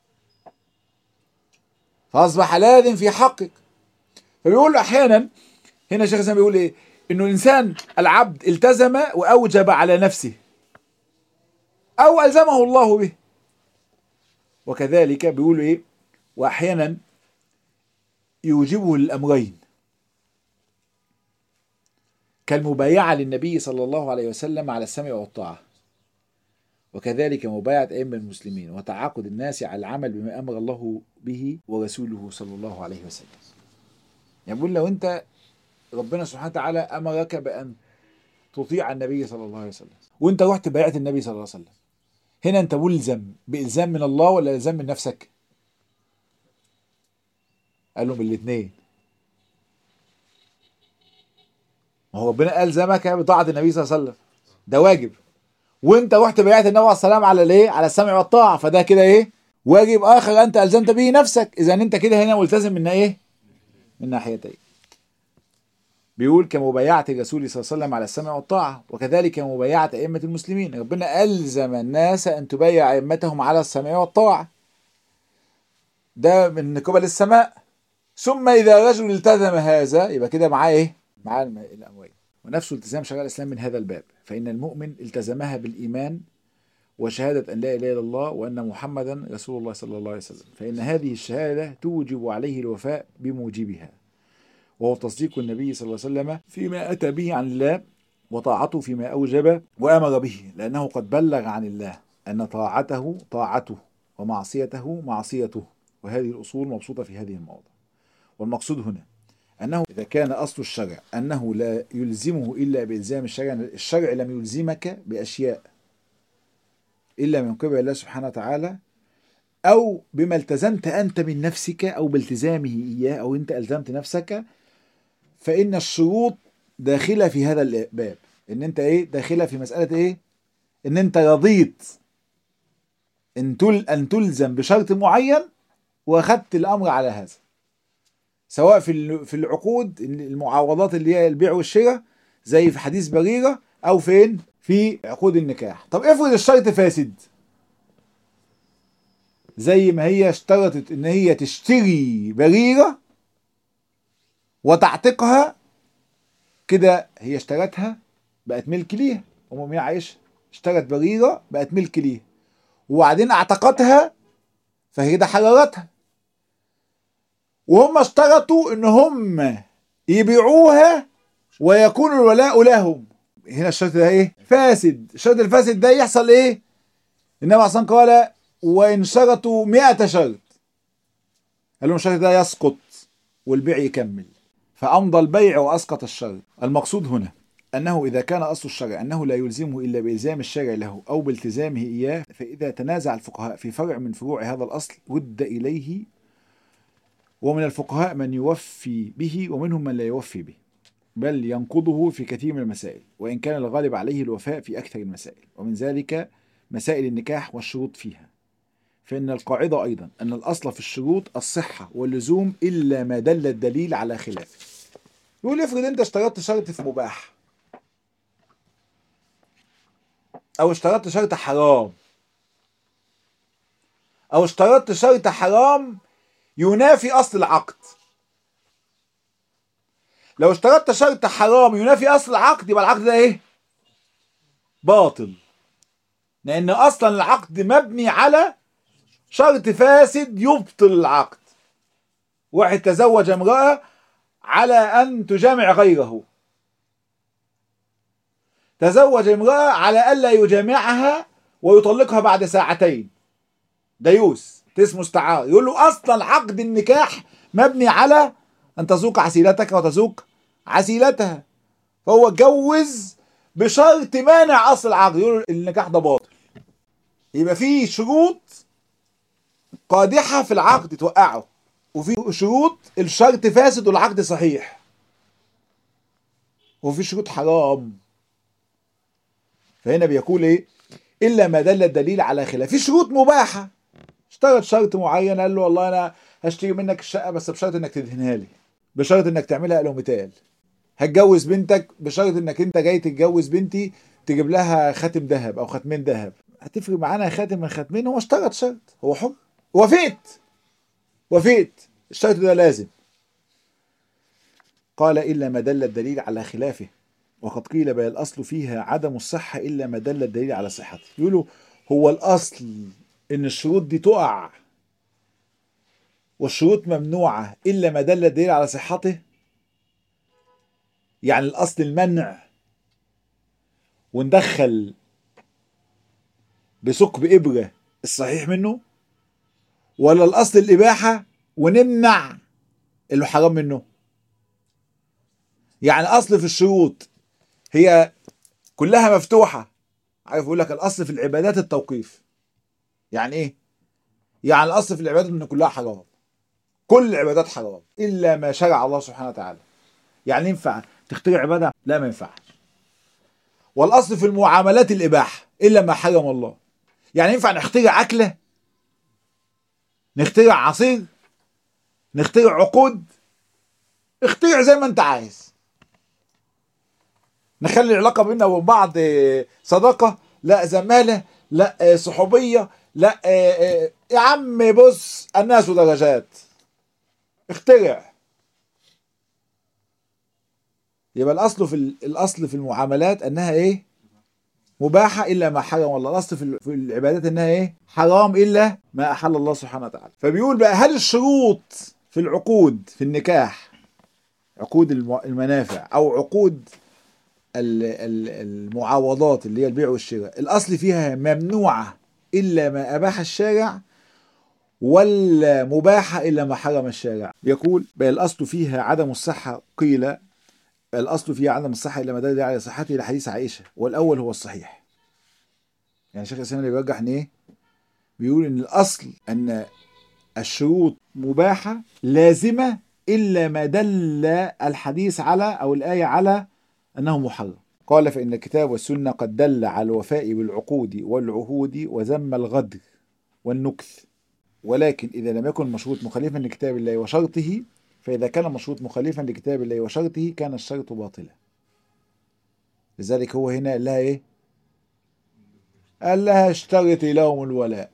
فاصبح لازم في حقك. فبيقول احيانا هنا شيخ الاسلام بيقول ايه؟ انه الانسان العبد التزم واوجب على نفسه او الزمه الله به. وكذلك بيقول ايه؟ واحيانا يوجبه للامرين، كالمبايعه للنبي صلى الله عليه وسلم على السمع والطاعه، وكذلك مبايعة أئمة المسلمين وتعاقد الناس على العمل بما أمر الله به ورسوله صلى الله عليه وسلم. يعني بيقول لو أنت ربنا سبحانه وتعالى أمرك بأن تطيع النبي صلى الله عليه وسلم وأنت رحت بايعت النبي صلى الله عليه وسلم، هنا أنت ملزم بإلزام من الله ولا إلزام من نفسك؟ قال له بالاثنين. ما هو ربنا ألزمك بطاعة النبي صلى الله عليه وسلم، ده واجب، وانت رحت بايعت النبي عليه السلام على الايه؟ على السمع والطاعه، فده كده ايه؟ واجب اخر انت الزمت به نفسك. اذا انت كده هنا ملتزم من ايه؟ من ناحيتين. بيقول كمبايعة الرسول صلى الله عليه وسلم على السمع والطاعة، وكذلك مبايعة أئمة المسلمين، ربنا ألزم الناس أن تبايع أئمتهم على السمع والطاعة، ده من قبل السماء. ثم إذا رجل التزم هذا يبقى كده معاه إيه؟ معاه الأموال. ونفس التزام شرائع الإسلام من هذا الباب، فإن المؤمن التزمها بالإيمان وشهادة أن لا إله إلا الله وأن محمدا رسول الله صلى الله عليه وسلم، فإن هذه الشهادة توجب عليه الوفاء بموجبها، وهو تصديق النبي صلى الله عليه وسلم فيما أتى به عن الله وطاعته فيما أوجب وأمر به، لأنه قد بلغ عن الله أن طاعته طاعته ومعصيته معصيته، وهذه الأصول مبسوطة في هذه المواضع. والمقصود هنا أنه إذا كان أصل الشرع أنه لا يلزمه إلا بإلزام الشرع، الشرع لم يلزمك بأشياء إلا من قبل الله سبحانه وتعالى، أو بما التزمت أنت من نفسك أو بالتزامه إياه، أو أنت ألزمت نفسك، فإن الشروط داخلة في هذا الباب. إن أنت إيه؟ داخلة في مسألة إيه؟ إن أنت رضيت أن تلزم بشرط معين وأخذت الأمر على هذا، سواء في العقود المعاوضات اللي هي البيع والشراء زي في حديث بريرة، أو فين؟ في عقود النكاح. طب افرض الشرط فاسد، زي ما هي اشترطت ان هي تشتري بريرة وتعتقها، كده هي اشترتها بقت ملك ليها. ام المؤمنين عائشة اشترت بريرة بقت ملك ليها، وبعدين اعتقتها فهي كده حررتها، وهم اشترطوا ان هم يبيعوها ويكون الولاء لهم. هنا الشرط ده ايه؟ فاسد. الشرط الفاسد ده يحصل ايه؟ النبي اصلا قال وان شرطوا 100 شرط، قال لهم الشرط ده يسقط والبيع يكمل، فأمضى البيع وأسقط الشرط. المقصود هنا أنه إذا كان أصل الشرع أنه لا يلزمه إلا بإلزام الشرع له أو بالتزامه إياه، فإذا تنازع الفقهاء في فرع من فروع هذا الأصل رد إليه، ومن الفقهاء من يوفي به ومنهم من لا يوفي به، بل ينقضه في كثير من المسائل، وإن كان الغالب عليه الوفاء في أكثر المسائل، ومن ذلك مسائل النكاح والشروط فيها. فإن القاعدة أيضا أن الأصل في الشروط الصحة واللزوم إلا ما دل الدليل على خلافه. يقول افرض أنت اشترطت شرط في مباح، أو اشترطت شرط حرام، أو اشترطت شرط حرام ينافي أصل العقد. لو اشترطت شرط حرام ينافي أصل العقد يبقى العقد ده إيه؟ باطل، لأن أصلا العقد مبني على شرط فاسد يبطل العقد. واحد تزوج امرأة على أن تجامع غيره، تزوج امرأة على ألا يجامعها ويطلقها بعد ساعتين، ديوس اسمه استعار. يقول له أصلا عقد النكاح مبني على أن تذوق عسيلتك وتذوق عسيلتها، فهو اتجوز بشرط مانع أصل العقد، يقول النكاح ده باطل. يبقى فيه شروط قادحة في العقد توقعه، وفي شروط الشرط فاسد والعقد صحيح، وفي شروط حرام. فهنا بيقول ايه؟ الا ما دل الدليل على خلاف. في شروط مباحه، اشترط شرط معين، قال له والله انا هشتري منك الشقه بس بشرط انك تدهنها لي، بشرط انك تعملها الوميتال. هتجوز بنتك بشرط انك انت جاي تتجوز بنتي تجيب لها خاتم ذهب او خاتمين ذهب. هتفرق معانا خاتم من خاتمين؟ هو اشترط شرط، هو حر، وفيت الشرط ده لازم. قال الا ما دل الدليل على خلافه، وقد قيل بل الأصل فيها عدم الصحة إلا ما دل الدليل على صحته. يقولوا هو الأصل إن الشروط دي تقع والشروط ممنوعة إلا ما دل الدليل على صحته، يعني الأصل المنع، وندخل بثقب إبرة الصحيح منه، ولا الأصل الإباحة ونمنع اللي حرام منه؟ يعني أصل في الشروط هي كلها مفتوحة. عارف يقول لك الأصل في العبادات التوقيف. يعني إيه؟ يعني الأصل في العبادات إن كلها حرام، كل العبادات حرام إلا ما شرع الله سبحانه وتعالى. يعني ينفع تخترع عبادة؟ لا، ما ينفعش. والأصل في المعاملات الإباحة إلا ما حرم الله. يعني ينفع نخترع أكلة، نخترع عصير، نخترع عقود، اخترع زي ما أنت عايز. نخلي العلاقة بيننا وبين بعض صداقة، لا زمالة، لا صحوبية، لا يا عم بص الناس درجات. اخترع. يبقى الأصل في المعاملات أنها إيه؟ مباحة إلا ما حرم الله. الأصل في العبادات إنها إيه؟ حرام إلا ما أحل الله سبحانه وتعالى. فبيقول بقى هل الشروط في العقود في النكاح، عقود المنافع أو عقود المعاوضات اللي هي البيع والشراء، الأصل فيها ممنوعة إلا ما أباح الشارع، ولا مباحة إلا ما حرم الشارع؟ يقول بل الأصل فيها عدم الصحة. قيل الأصل فيها عدم الصحة إلا ما دل على صحته لحديث عائشة، والأول هو الصحيح. يعني شيخ الإسلام اللي بيرجح إن إيه؟ بيقول إن الأصل أن الشروط مباحة لازمة إلا ما دل الحديث على أو الآية على أنه محرم. قال فإن الكتاب والسنة قد دل على الوفاء بالعقود والعهود وذم الغدر والنكث، ولكن إذا لم يكن مشروط مخالفا لكتاب الله وشرطه، فإذا كان مشروط مخالفا لكتاب الله وشرطه كان الشرط باطلا. لذلك هو هنا قال لها إيه؟ قال لها اشترطي لهم الولاء.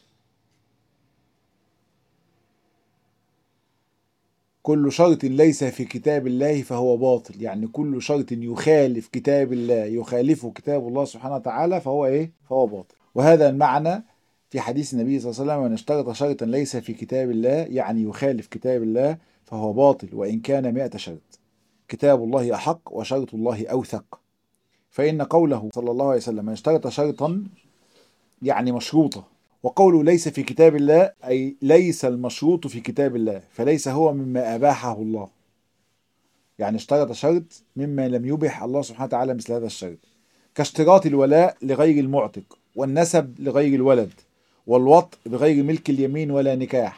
كل شرط ليس في كتاب الله فهو باطل. يعني كل شرط يخالف كتاب الله، يخالفه كتاب الله سبحانه وتعالى، فهو ايه؟ فهو باطل. وهذا المعنى في حديث النبي صلى الله عليه وسلم: من اشترط شرطا ليس في كتاب الله، يعني يخالف كتاب الله، فهو باطل وإن كان 100 شرط. كتاب الله أحق وشرط الله أوثق. فإن قوله صلى الله عليه وسلم من اشترط شرطا يعني مشروطة، وقوله ليس في كتاب الله أي ليس المشروط في كتاب الله، فليس هو مما أباحه الله. يعني اشترط شرط مما لم يبح الله سبحانه وتعالى مثل هذا الشرط، كاشتراط الولاء لغير المعتق، والنسب لغير الولد، والوطء بغير ملك اليمين ولا نكاح.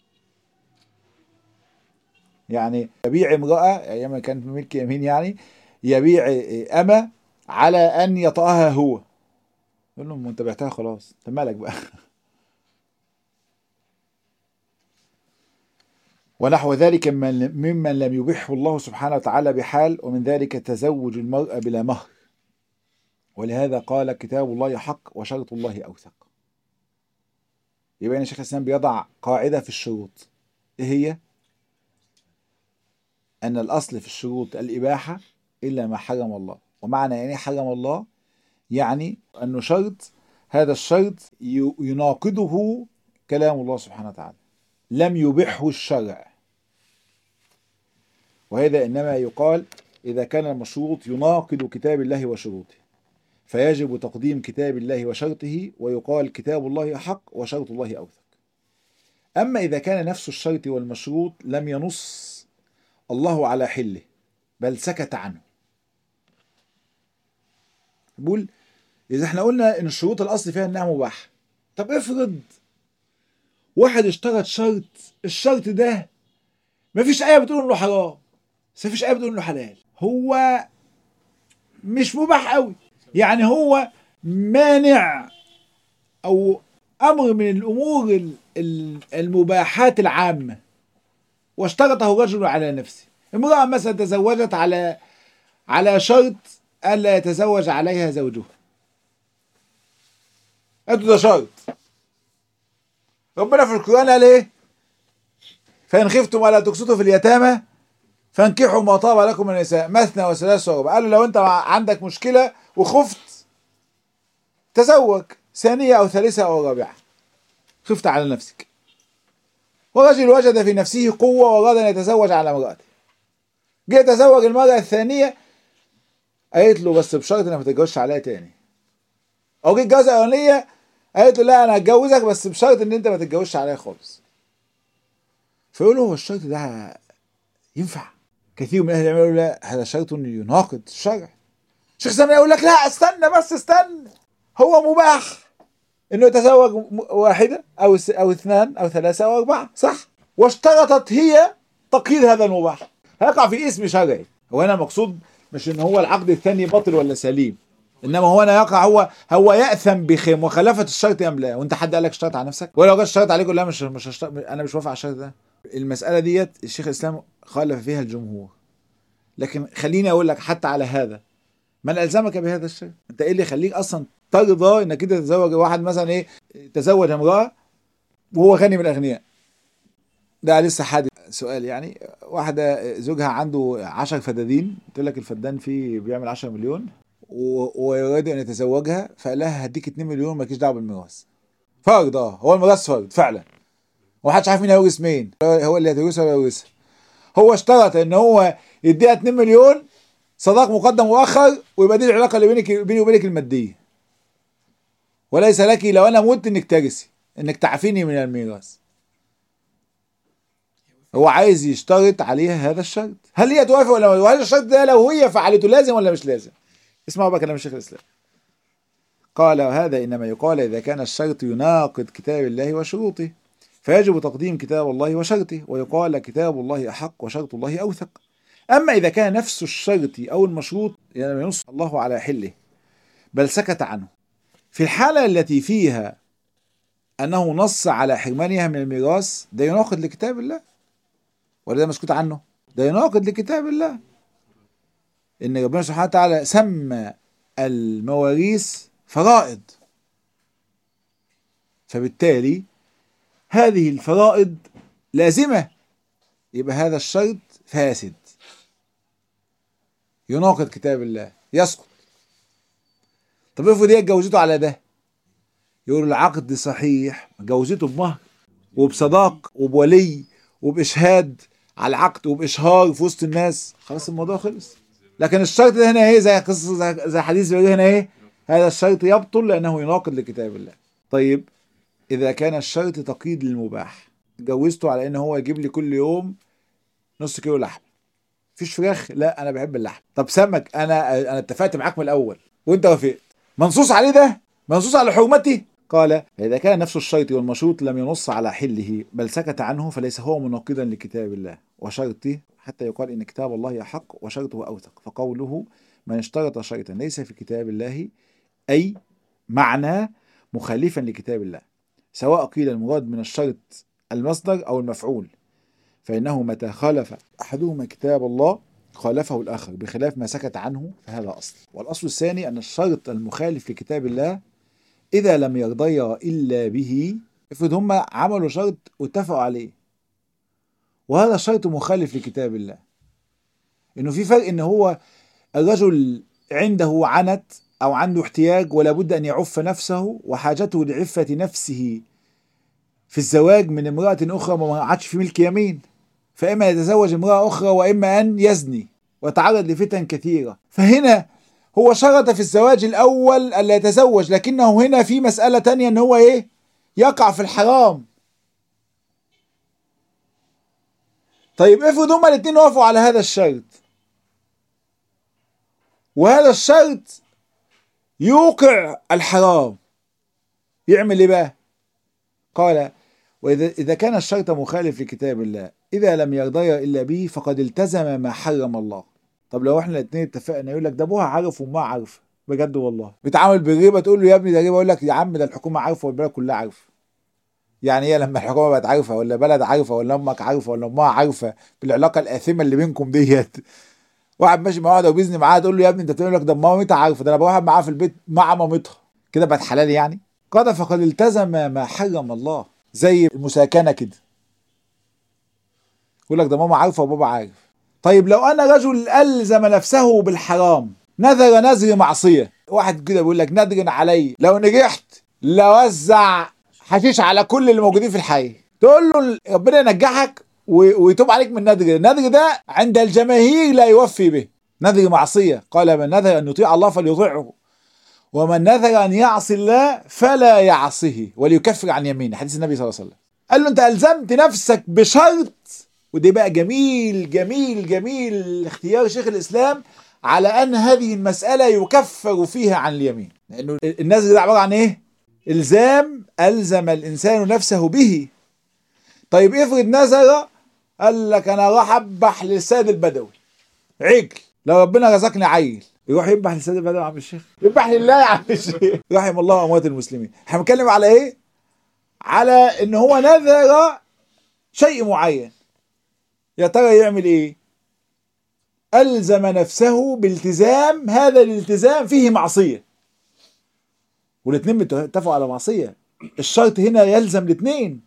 يعني يبيع امرأة أيام كانت ملك يمين، يعني يبيع أمة على أن يطأها هو. يقول لهم أنت بعتها خلاص، أنت مالك بقى. ونحو ذلك ممن لم يبحه الله سبحانه وتعالى بحال، ومن ذلك تزوج المرأة بلا مهر. ولهذا قال كتاب الله حق وشرط الله أوثق. يبقى هنا شيخ الإسلام بيضع قاعدة في الشروط، إيه هي؟ أن الأصل في الشروط الإباحة إلا ما حرم الله. ومعنى يعني حرم الله يعني أنه شرط، هذا الشرط يناقضه كلام الله سبحانه وتعالى، لم يبحه الشرع. وهذا إنما يقال إذا كان المشروط يناقض كتاب الله وشروطه، فيجب تقديم كتاب الله وشرطه، ويقال كتاب الله حق وشرط الله أوثق. أما إذا كان نفس الشرط والمشروط لم ينص الله على حله بل سكت عنه. بقول إذا احنا قلنا إن الشروط الأصل فيها إنها مباحة، طب افرض واحد اشترط شرط، الشرط ده مفيش آية بتقول إنه حرام، بس مفيش آية بتقول إنه حلال، هو مش مباح قوي، يعني هو مانع أو أمر من الأمور المباحات العامة، واشترطه رجل على نفسه. امرأة مثلا تزوجت على شرط ألا يتزوج عليها زوجها، أنتوا ده شرط. ربنا في القرآن قال إيه؟ فإن خفتم ألا تقسطوا في اليتامى فانكحوا ما طاب لكم من النساء مثنى وثلاث ورباع. قالوا لو أنت عندك مشكلة وخفت تزوج ثانية أو ثالثة أو رابعة، خفت على نفسك. ورجل وجد في نفسه قوة وأراد أن يتزوج على امرأته، جه يتزوج المرأة الثانية، قالت له بس بشرط انك ما تتجوزش عليها تاني. او جه الجوازة الأولانية قالت له لا انا هتجوزك بس بشرط ان انت ما تتجوزش عليا خالص. فيقول له هو الشرط ده ينفع؟ كثير من اهل العلم يقولوا لا هذا شرط يناقض الشرع. شيخ سامي يقول لك لا استنى بس استنى، هو مباح انه يتزوج واحده او اثنان او ثلاثه او اربعه، صح؟ واشترطت هي تقييد هذا المباح، هيقع في اسم شرعي. هو هنا المقصود مش ان هو العقد الثاني باطل ولا سليم، انما هو هنا يقع هو ياثم بمخالفه الشرط ام لا. وانت حد قال لك اشترط على نفسك؟ ولو جه اشترط عليك قول لا مش انا مش موافق على الشرط ده. المساله ديت الشيخ الاسلام خالف فيها الجمهور، لكن خليني اقول لك حتى على هذا من الزمك بهذا الشيء؟ انت ايه اللي يخليك اصلا ترضى انك انت تتزوج واحد مثلا ايه تزوج امراه وهو غني من الاغنياء؟ ده لسه حادث سؤال يعني، واحده زوجها عنده 10 فدادين، تقول لك الفدان فيه بيعمل 10 مليون ويريد ان يتزوجها، فقال لها هديك 2 مليون مالكيش دعوه بالميراث. فرض هو الميراث فرض فعلا، ومحدش عارف مين هيورث مين، هو اللي هيورثها ولا يورثها. هو اشترط ان هو يديها 2 مليون صداق مقدم مؤخر، ويبقى دي العلاقه اللي بيني وبينك الماديه، وليس لك لو انا مت انك ترثي، انك تعفيني من الميراث. هو عايز يشترط عليها هذا الشرط، هل هي توافق ولا لا؟ وهل الشرط ده لو هي فعلته لازم ولا مش لازم؟ اسمعوا بقى كلام الشيخ الاسلام. قال وهذا انما يقال اذا كان الشرط يناقض كتاب الله وشروطه فيجب تقديم كتاب الله وشرطه، ويقال كتاب الله احق وشرط الله اوثق. اما اذا كان نفس الشرط او المشروط يعني ينص الله على حله بل سكت عنه، في الحالة التي فيها أنه نص على حرمانها من الميراث، ده يناقض لكتاب الله ولا ده مسكوت عنه؟ ده يناقض لكتاب الله. إن ربنا سبحانه وتعالى سمى المواريث فرائض، فبالتالي هذه الفرائض لازمة، يبقى هذا الشرط فاسد يناقض كتاب الله يسقط. طب افرض هي اتجوزته على ده، يقول العقد صحيح، جوزته بمهر وبصداق وبولي وبإشهاد على العقد وبإشهار في وسط الناس، خلاص الموضوع خلص. لكن الشرط ده هنا ايه؟ زي قصة زي حديث هنا ايه؟ هذا الشرط يبطل لأنه يناقض لكتاب الله. طيب إذا كان الشرط تقييد للمباح، جوزته على إن هو يجيب لي كل يوم نص كيلو لحم، مفيش فراخ؟ لا أنا بحب اللحم. طب سمك، أنا اتفقت معاك من الأول وأنت وافقت، منصوص عليه ده؟ منصوص على حرمتي؟ قال إذا كان نفس الشرط والمشروط لم ينص على حله بل سكت عنه فليس هو مناقضا لكتاب الله وشرطه، حتى يقال إن كتاب الله حق وشرطه أوثق. فقوله من اشترط شرطا ليس في كتاب الله أي معنى مخالفا لكتاب الله، سواء قيل المراد من الشرط المصدر أو المفعول، فإنه متى خالف أحدهما كتاب الله خالفه الآخر بخلاف ما سكت عنه، فهذا أصل. والأصل الثاني أن الشرط المخالف لكتاب الله إذا لم يرضي إلا به، افرض هم عملوا شرط واتفقوا عليه وهذا الشرط مخالف لكتاب الله، إنه في فرق إن هو الرجل عنده عنت أو عنده احتياج ولا بد أن يعف نفسه، وحاجته لعفة نفسه في الزواج من امرأة أخرى ما عادش في ملك يمين، فإما يتزوج امرأة أخرى وإما أن يزني ويتعرض لفتن كثيرة. فهنا هو شرط في الزواج الأول ألا يتزوج، لكنه هنا في مسألة تانية أن هو إيه؟ يقع في الحرام. طيب افرض هما الاثنين وافقوا على هذا الشرط وهذا الشرط يوقع الحرام، يعمل إيه بقى؟ قال وإذا كان الشرط مخالف لكتاب الله إذا لم يرضي إلا به فقد التزم ما حرم الله. طب لو احنا الاثنين اتفقنا، يقول لك ده ابوها عارف وامها عارفه، بجد والله بيتعامل بالربا، تقول له يا ابني ده ربا، يقول لك يا عم ده الحكومه عارفه والبلد كلها عارفه. يعني هي لما الحكومه بقت عارفه ولا بلد عارفه ولا امك عارفه ولا امها عارفه بالعلاقه الاثمه اللي بينكم ديت، واحد ماشي معاها وبيزني معاها تقول له يا ابني انت بتقول لك ده مامتها عارفه، ده انا بروح معاها في البيت مع مامتها، كده بقت حلال يعني؟ قال فقد التزم ما حرم الله، زي المساكنه كده، يقول لك ده ماما عارفه وبابا عارف. طيب لو انا رجل الزم نفسه بالحرام، نذر معصيه، واحد كده بيقول لك نذر علي لو نجحت لوزع حشيش على كل اللي موجودين في الحي، تقول له ربنا ينجحك ويتوب عليك من النذر ده عند الجماهير لا يوفي به، نذر معصيه. قال من نذر ان يطيع الله فليطيعه ومن نذر أن يعصي الله فلا يعصه وليكفر عن يمينه، حديث النبي صلى الله عليه وسلم. قال له أنت ألزمت نفسك بشرط، ودي بقى جميل جميل جميل اختيار شيخ الإسلام على أن هذه المسألة يكفر فيها عن اليمين، لأنه النذر ده عبارة عن إيه؟ إلزام ألزم الإنسان نفسه به. طيب افرض نذر قال لك أنا راح أذبح للسيد البدوي عجل، لو ربنا رزقني عيل، يروح يذبح للسيد البدوي يا عم الشيخ؟ يذبح لله يا عم الشيخ. رحم الله أموات المسلمين. احنا بنتكلم على إيه؟ على إن هو نذر شيء معين، يا ترى يعمل إيه؟ ألزم نفسه بالتزام، هذا الالتزام فيه معصية، والاثنين بيتفقوا على معصية، الشرط هنا يلزم الاثنين.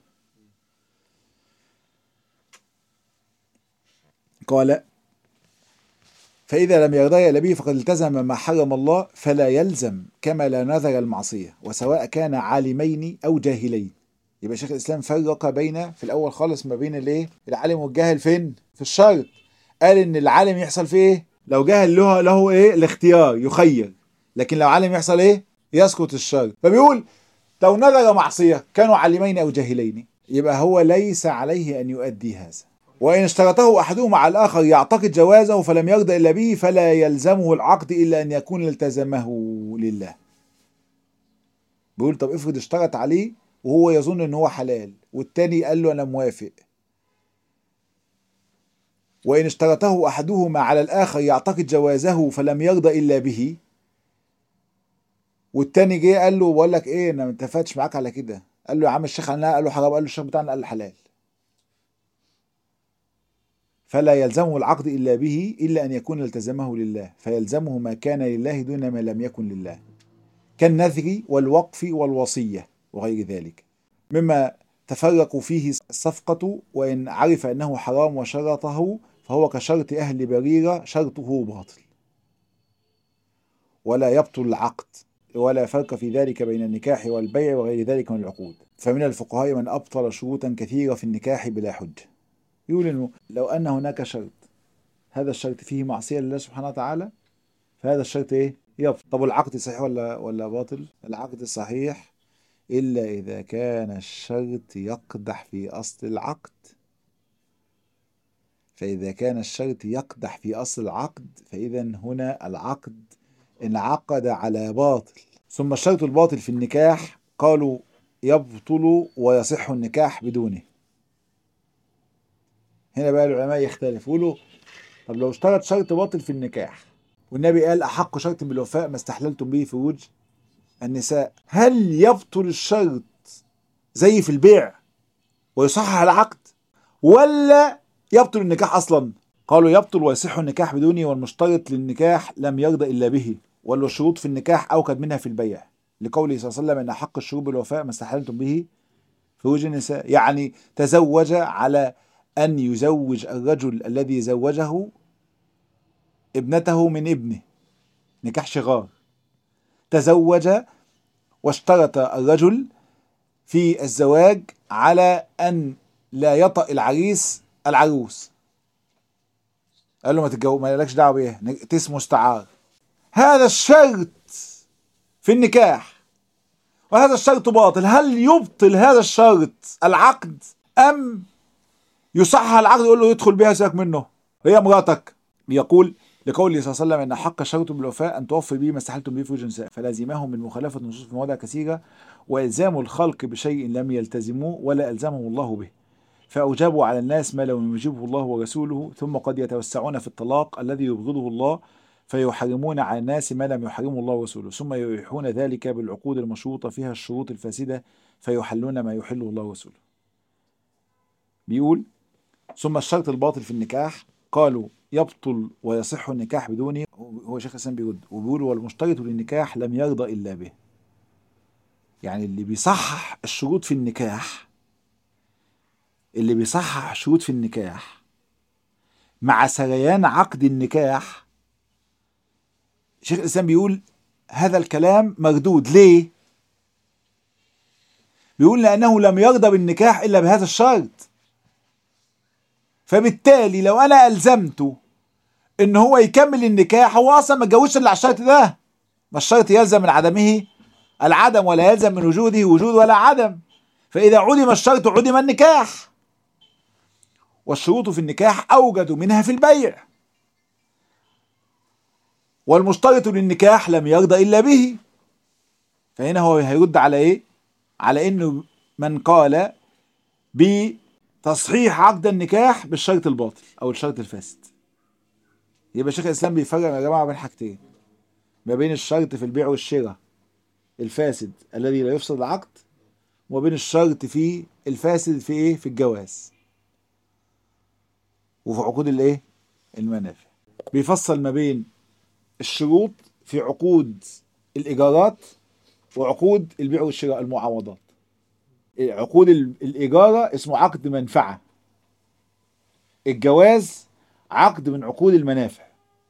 قال فإذا لم يرضي إلا به فقد التزم ما حرم الله فلا يلزم كما لا نذر المعصية، وسواء كان عالمين أو جاهلين. يبقى شيخ الإسلام فرق بين في الأول خالص ما بين الإيه؟ العالم والجاهل فين؟ في الشرط. قال إن العالم يحصل فيه إيه؟ لو جاهل له إيه؟ الاختيار يخير، لكن لو عالم يحصل إيه؟ يسقط الشرط. فبيقول لو نذر معصية كانوا عالمين أو جاهلين يبقى هو ليس عليه أن يؤدي هذا. وإن اشترطه أحدهما على الآخر يعتقد جوازه فلم يرضى إلا به فلا يلزمه العقد إلا أن يكون التزمه لله. بيقول طب افرض اشترط عليه وهو يظن ان هو حلال والتاني قال له انا موافق. وإن اشترطه أحدهما على الآخر يعتقد جوازه فلم يرضى إلا به، والتاني جه قال له بقول لك ايه انا ما اتفقتش معاك على كده، قال له يا عم الشيخ انا، قال له حرام، قال له الشيخ بتاعنا قال حلال، فلا يلزمه العقد إلا به إلا أن يكون التزمه لله، فيلزمه ما كان لله دون ما لم يكن لله، كالنذر والوقف والوصية وغير ذلك مما تفرق فيه الصفقة. وإن عرف أنه حرام وشرطه فهو كشرط أهل بريرة شرطه باطل ولا يبطل العقد، ولا فرق في ذلك بين النكاح والبيع وغير ذلك من العقود. فمن الفقهاء من أبطل شروطا كثيرة في النكاح بلا حجة. يقول إنه لو أن هناك شرط هذا الشرط فيه معصية لله سبحانه وتعالى فهذا الشرط إيه؟ يبطل. طب العقد صحيح ولا باطل؟ العقد صحيح إلا إذا كان الشرط يقدح في أصل العقد. فإذا كان الشرط يقدح في أصل العقد فإذا هنا العقد انعقد على باطل. ثم الشرط الباطل في النكاح قالوا يبطل ويصح النكاح بدونه. هنا بقى العلماء يختلفوا، يقولوا طب لو اشترط شرط باطل في النكاح والنبي قال أحق شرط بالوفاء ما استحللتم به فروج النساء، هل يبطل الشرط زي في البيع ويصحح العقد ولا يبطل النكاح أصلا؟ قالوا يبطل ويصح النكاح بدونه، والمشترط للنكاح لم يرضى إلا به، والشروط في النكاح أوكد منها في البيع، لقوله صلى الله عليه وسلم إن أحق الشروط بالوفاء ما استحللتم به فروج النساء. يعني تزوج على أن يزوج الرجل الذي زوجه ابنته من ابنه نكاح شغار. تزوج واشترط الرجل في الزواج على أن لا يطأ العريس العروس، قال له ما تتجوز، ما لكش دعوه بيه، اسمه استعار. هذا الشرط في النكاح وهذا الشرط باطل، هل يبطل هذا الشرط العقد أم يصحح العقد يقول له يدخل بها سيبك منه هي مراتك؟ يقول لقوله صلى الله عليه وسلم ان حق الشرط بالوفاء ان توفي به ما استحلتم به فروج النساء، فلازمهم من مخالفه النصوص في مواضع كثيره والزام الخلق بشيء لم يلتزموه ولا الزمهم الله به، فاوجبوا على الناس ما لم يجبه الله ورسوله، ثم قد يتوسعون في الطلاق الذي يبغضه الله فيحرمون على الناس ما لم يحرمه الله ورسوله، ثم يبيحون ذلك بالعقود المشروطه فيها الشروط الفاسده فيحلون ما يحله الله ورسوله. بيقول ثم الشرط الباطل في النكاح قالوا يبطل ويصح النكاح بدونه. هو شيخ الإسلام بيرد وبيقول والمشترط للنكاح لم يرضى إلا به، يعني اللي بيصحح الشروط في النكاح، اللي بيصحح الشروط في النكاح مع سريان عقد النكاح، شيخ الإسلام بيقول هذا الكلام مردود. ليه؟ بيقول لأنه لم يرضى بالنكاح إلا بهذا الشرط، فبالتالي لو أنا ألزمته إن هو يكمل النكاح هو أصلا ما اتجوزش إلا على الشرط ده، ما الشرط يلزم من عدمه العدم ولا يلزم من وجوده وجود ولا عدم. فإذا عدم الشرط عدم النكاح، والشروط في النكاح أوجد منها في البيع، والمشترط للنكاح لم يرضى إلا به. فهنا هو هيرد على إيه؟ على إنه من قال بتصحيح عقد النكاح بالشرط الباطل أو الشرط الفاسد. يبقى شيخ الإسلام بيفرق يا جماعة بين حاجتين، ما بين الشرط في البيع والشراء الفاسد الذي لا يفسد العقد، وما بين الشرط في الفاسد في إيه؟ في الجواز وفي عقود الإيه؟ المنافع. بيفصل ما بين الشروط في عقود الإيجارات وعقود البيع والشراء المعاوضات. عقود الإيجارة اسمه عقد منفعة، الجواز عقد من عقود المنافع،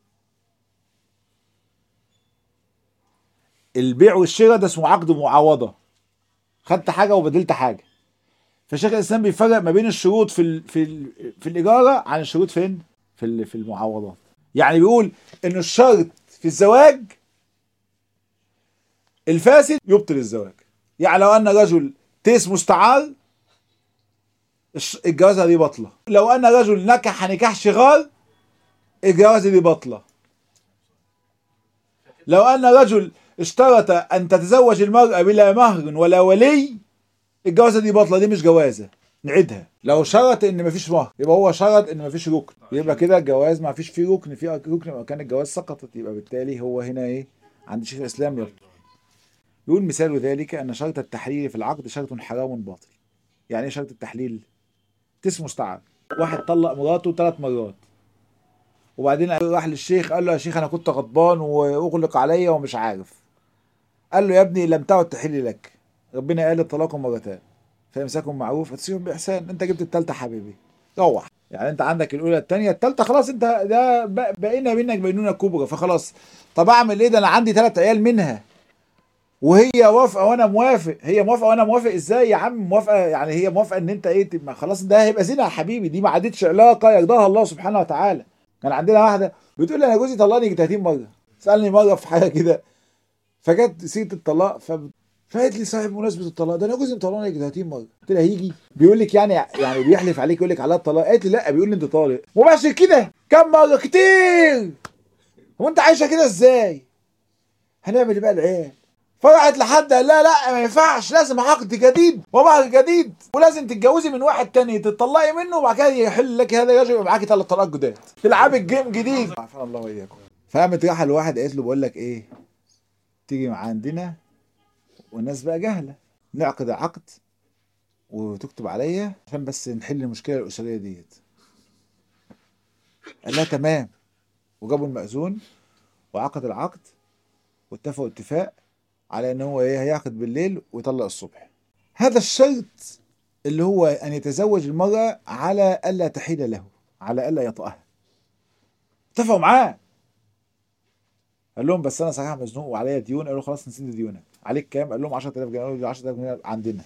البيع والشراء ده اسمه عقد معاوضة، خدت حاجة وبدلت حاجة. فشيخ الإسلام بيفرق ما بين الشروط في الإيجارة عن الشروط فين؟ في المعاوضات. يعني بيقول إن الشرط في الزواج الفاسد يبطل الزواج. يعني لو أن رجل تيس مستعار الجوازة دي بطلة. لو أن رجل نكح نكاح شغال الجوازة دي بطلة. لو أن رجل اشترط أن تتزوج المرأة بلا مهر ولا ولي الجوازة دي بطلة، دي مش جوازة، نعيدها. لو شرط ان مفيش مهر يبقى هو شرط ان مفيش ركن، يبقى كده الجواز ما فيش فيه ركن، في ركن كان الجواز سقطت. يبقى بالتالي هو هنا ايه عند شيخ الاسلام يبطل. يقول مثال ذلك ان شرط التحليل في العقد شرط حرام باطل. يعني ايه شرط التحليل؟ تيس مستعار، واحد طلق مراته 3 مرات وبعدين راح للشيخ قال له يا شيخ انا كنت غضبان واغلق عليا ومش عارف. قال له يا ابني لم تعد تحل لك، ربنا قال الطلاق مرتان فامساكم معروف وتسريهم باحسان. انت جبت الثالثه حبيبي روح. يعني انت عندك الاولى الثانيه الثالثه خلاص، انت ده بقينا بينك بينونه كبرى فخلاص. طب اعمل ايه؟ ده انا عندي 3 عيال منها وهي موافقه وانا موافق. هي موافقه وانا موافق ازاي يا عم؟ موافقه يعني هي موافقه ان انت ايه تبقى خلاص ده هيبقى زنا يا حبيبي. دي ما عادتش علاقه يرضاها الله سبحانه وتعالى. كان عندنا واحده بتقول لي انا جوزي طلقني 30 مره، سالني مره في حاجه كده فجت سيره الطلاق فقالت لي صاحب مناسبه الطلاق ده انا جوزي مطلقني 30 مره. قلت لها هيجي بيقول لك يعني بيحلف عليك يقول لك على الطلاق؟ قالت لي لا بيقول لي انت طالق مباشر كده. كم مره؟ كتير. هو انت عايشه كده ازاي؟ هنعمل ايه بقى العيال؟ فرحت لحد قال لا لا ما ينفعش، لازم عقد جديد ومهر جديد ولازم تتجوزي من واحد تاني تطلقي منه وبعد كده يحل لك هذا الرجل يبقى معاكي 3 طلاق جداد تلعبي الجيم جديد. عافانا الله واياكم. فقامت رايحه لواحد قالت له بقول لك ايه، تيجي مع عندنا والناس بقى جهله نعقد عقد وتكتب عليا عشان بس نحل المشكله الاسريه ديت. قال لها تمام، وجابوا المأذون وعقد العقد واتفقوا اتفاق على ان هو ايه هيعقد بالليل ويطلق الصبح. هذا الشرط اللي هو ان يتزوج المرأة على الا تحيل له، على الا يطأها. اتفقوا معاه. قال لهم بس انا صحيح مزنوق وعليا ديون. قالوا خلاص نسيب ديونك. عليك كام؟ قال لهم 10000 جنيه. قالوا له 10000 جنيه عندنا.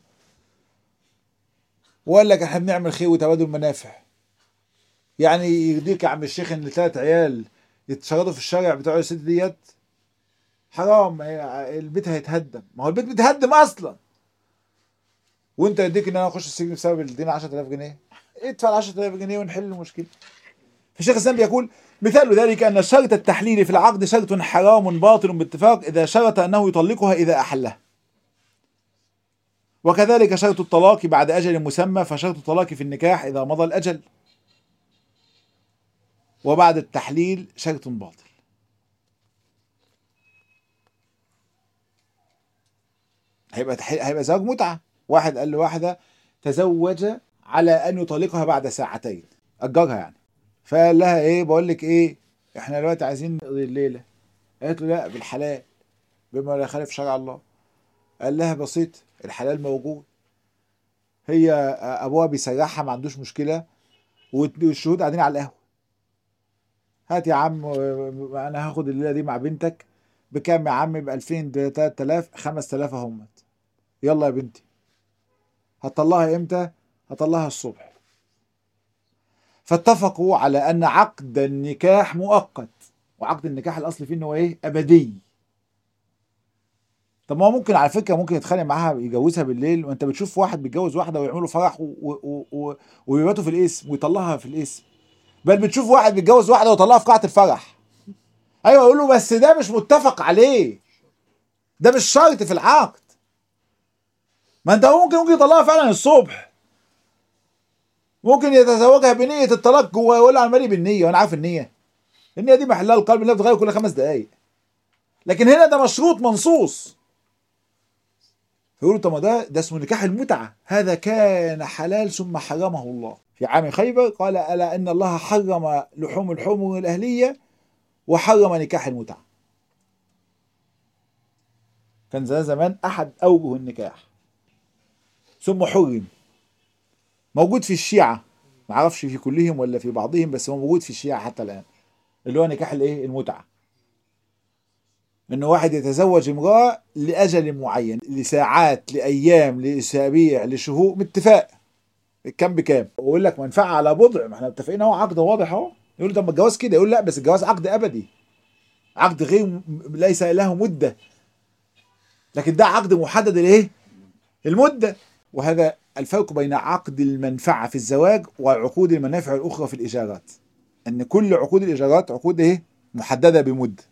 وقال لك احنا بنعمل خير وتبادل منافع. يعني يرضيك يا عم الشيخ ان 3 عيال يتشردوا في الشارع بتوع الست ديت؟ حرام، البيت هيتهدم. ما هو البيت بيتهدم اصلا وانت يديك ان انا اخش السجن بسبب الدين 10000 جنيه؟ ادفع ال 10000 جنيه ونحل المشكله. فالشيخ الاسلام بيقول مثال ذلك ان شرط التحليل في العقد شرط حرام باطل باتفاق اذا شرط انه يطلقها اذا احلها. وكذلك شرط الطلاق بعد اجل مسمى، فشرط الطلاق في النكاح اذا مضى الاجل. وبعد التحليل شرط باطل. هيبقى زواج متعه. واحد قال لواحده تزوج على ان يطلقها بعد ساعتين، اجرها يعني. فقال لها ايه بقول لك ايه احنا دلوقتي عايزين نقضي الليله. قالت له لا بالحلال بما لا يخالف شرع الله. قال لها بسيط، الحلال موجود. هي ابوها بيسرحها ما عندوش مشكله والشهود قاعدين على القهوه. هات يا عم انا هاخد الليله دي مع بنتك بكام يا عم؟ ب 2000 3000 5000 اهمت. يلا يا بنتي. هتطلعها امتى؟ هطلعها الصبح. فاتفقوا على ان عقد النكاح مؤقت، وعقد النكاح الاصل فيه انه ايه ابدي. طب ما هو ممكن على فكره ممكن يتخانق معاها يجوزها بالليل، وانت بتشوف واحد بيتجوز واحده ويعملوا فرح ويباتوا في الاسم ويطلعها في الاسم، بل بتشوف واحد بيتجوز واحده ويطلعها في قاعه الفرح. ايوه يقول له بس ده مش متفق عليه، ده مش شرط في العقد. ما انت ممكن يطلعها فعلا الصبح، ممكن يتزوجها بنيه الطلاق جوه يقول انا مالي بالنيه وانا عارف النيه دي محلها القلب، النيه بتتغير كل 5 دقائق. لكن هنا ده مشروط منصوص. يقولوا طب ما ده اسمه نكاح المتعه، هذا كان حلال ثم حرمه الله في عام خيبر، قال الا ان الله حرم لحوم الحمر الاهليه وحرم نكاح المتعه. كان زمان احد اوجه النكاح، ثم حرم. موجود في الشيعه، ما اعرفش في كلهم ولا في بعضهم، بس هو موجود في الشيعه حتى الان، اللي هو نكاح الايه المتعه. ان واحد يتزوج امراه لاجل معين، لساعات، لايام، لاسابيع، لشهور، باتفاق كام بكام، ويقول لك منفعه على بضع، ما احنا متفقين اهو، عقد واضح اهو. يقول طب ما الجواز كده، يقول لا بس الجواز عقد ابدي، عقد غير ليس له مده، لكن ده عقد محدد الايه المده. وهذا الفرق بين عقد المنفعه في الزواج وعقود المنافع الاخرى في الايجارات، ان كل عقود الايجارات عقود ايه محدده بمده،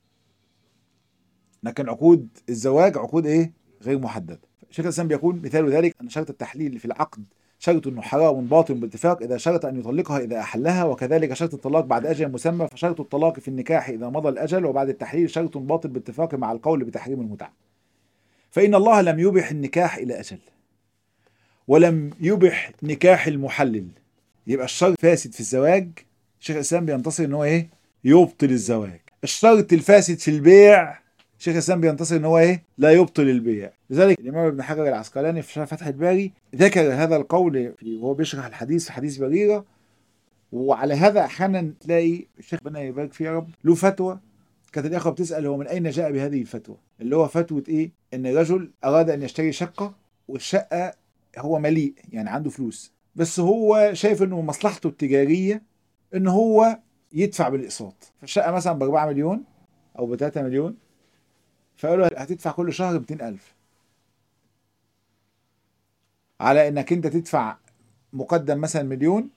لكن عقود الزواج عقود ايه غير محدده. شيخ الاسلام بيقول مثال ذلك ان شرط التحليل في العقد شرط انه حرام باطل باتفاق اذا شرط ان يطلقها اذا احلها، وكذلك شرط الطلاق بعد اجل مسمى، فشرط الطلاق في النكاح اذا مضى الاجل، وبعد التحليل شرط باطل باتفاق مع القول بتحريم المتعه. فان الله لم يبح النكاح الى اجل، ولم يبح نكاح المحلل، يبقى الشرط فاسد في الزواج. شيخ الاسلام بينتصر ان هو ايه يبطل الزواج. الشرط الفاسد في البيع، شيخ الاسلام بينتصر ان هو ايه لا يبطل البيع. لذلك الامام ابن حجر العسقلاني في شرح فتح الباري ذكر هذا القول وهو بيشرح الحديث في حديث بريرة. وعلى هذا احيانا تلاقي الشيخ ربنا يبارك فيه يا رب له فتوى، كانت الاخوه بتسال هو من اين جاء بهذه الفتوى، اللي هو فتوى ايه ان رجل اراد ان يشتري شقه، والشقه هو مليء يعني عنده فلوس، بس هو شايف انه مصلحته التجاريه ان هو يدفع بالاقساط، فالشقه مثلا ب 4 مليون او ب 3 مليون، فقالوا هتدفع كل شهر 200,000 على انك انت تدفع مقدم مثلا مليون،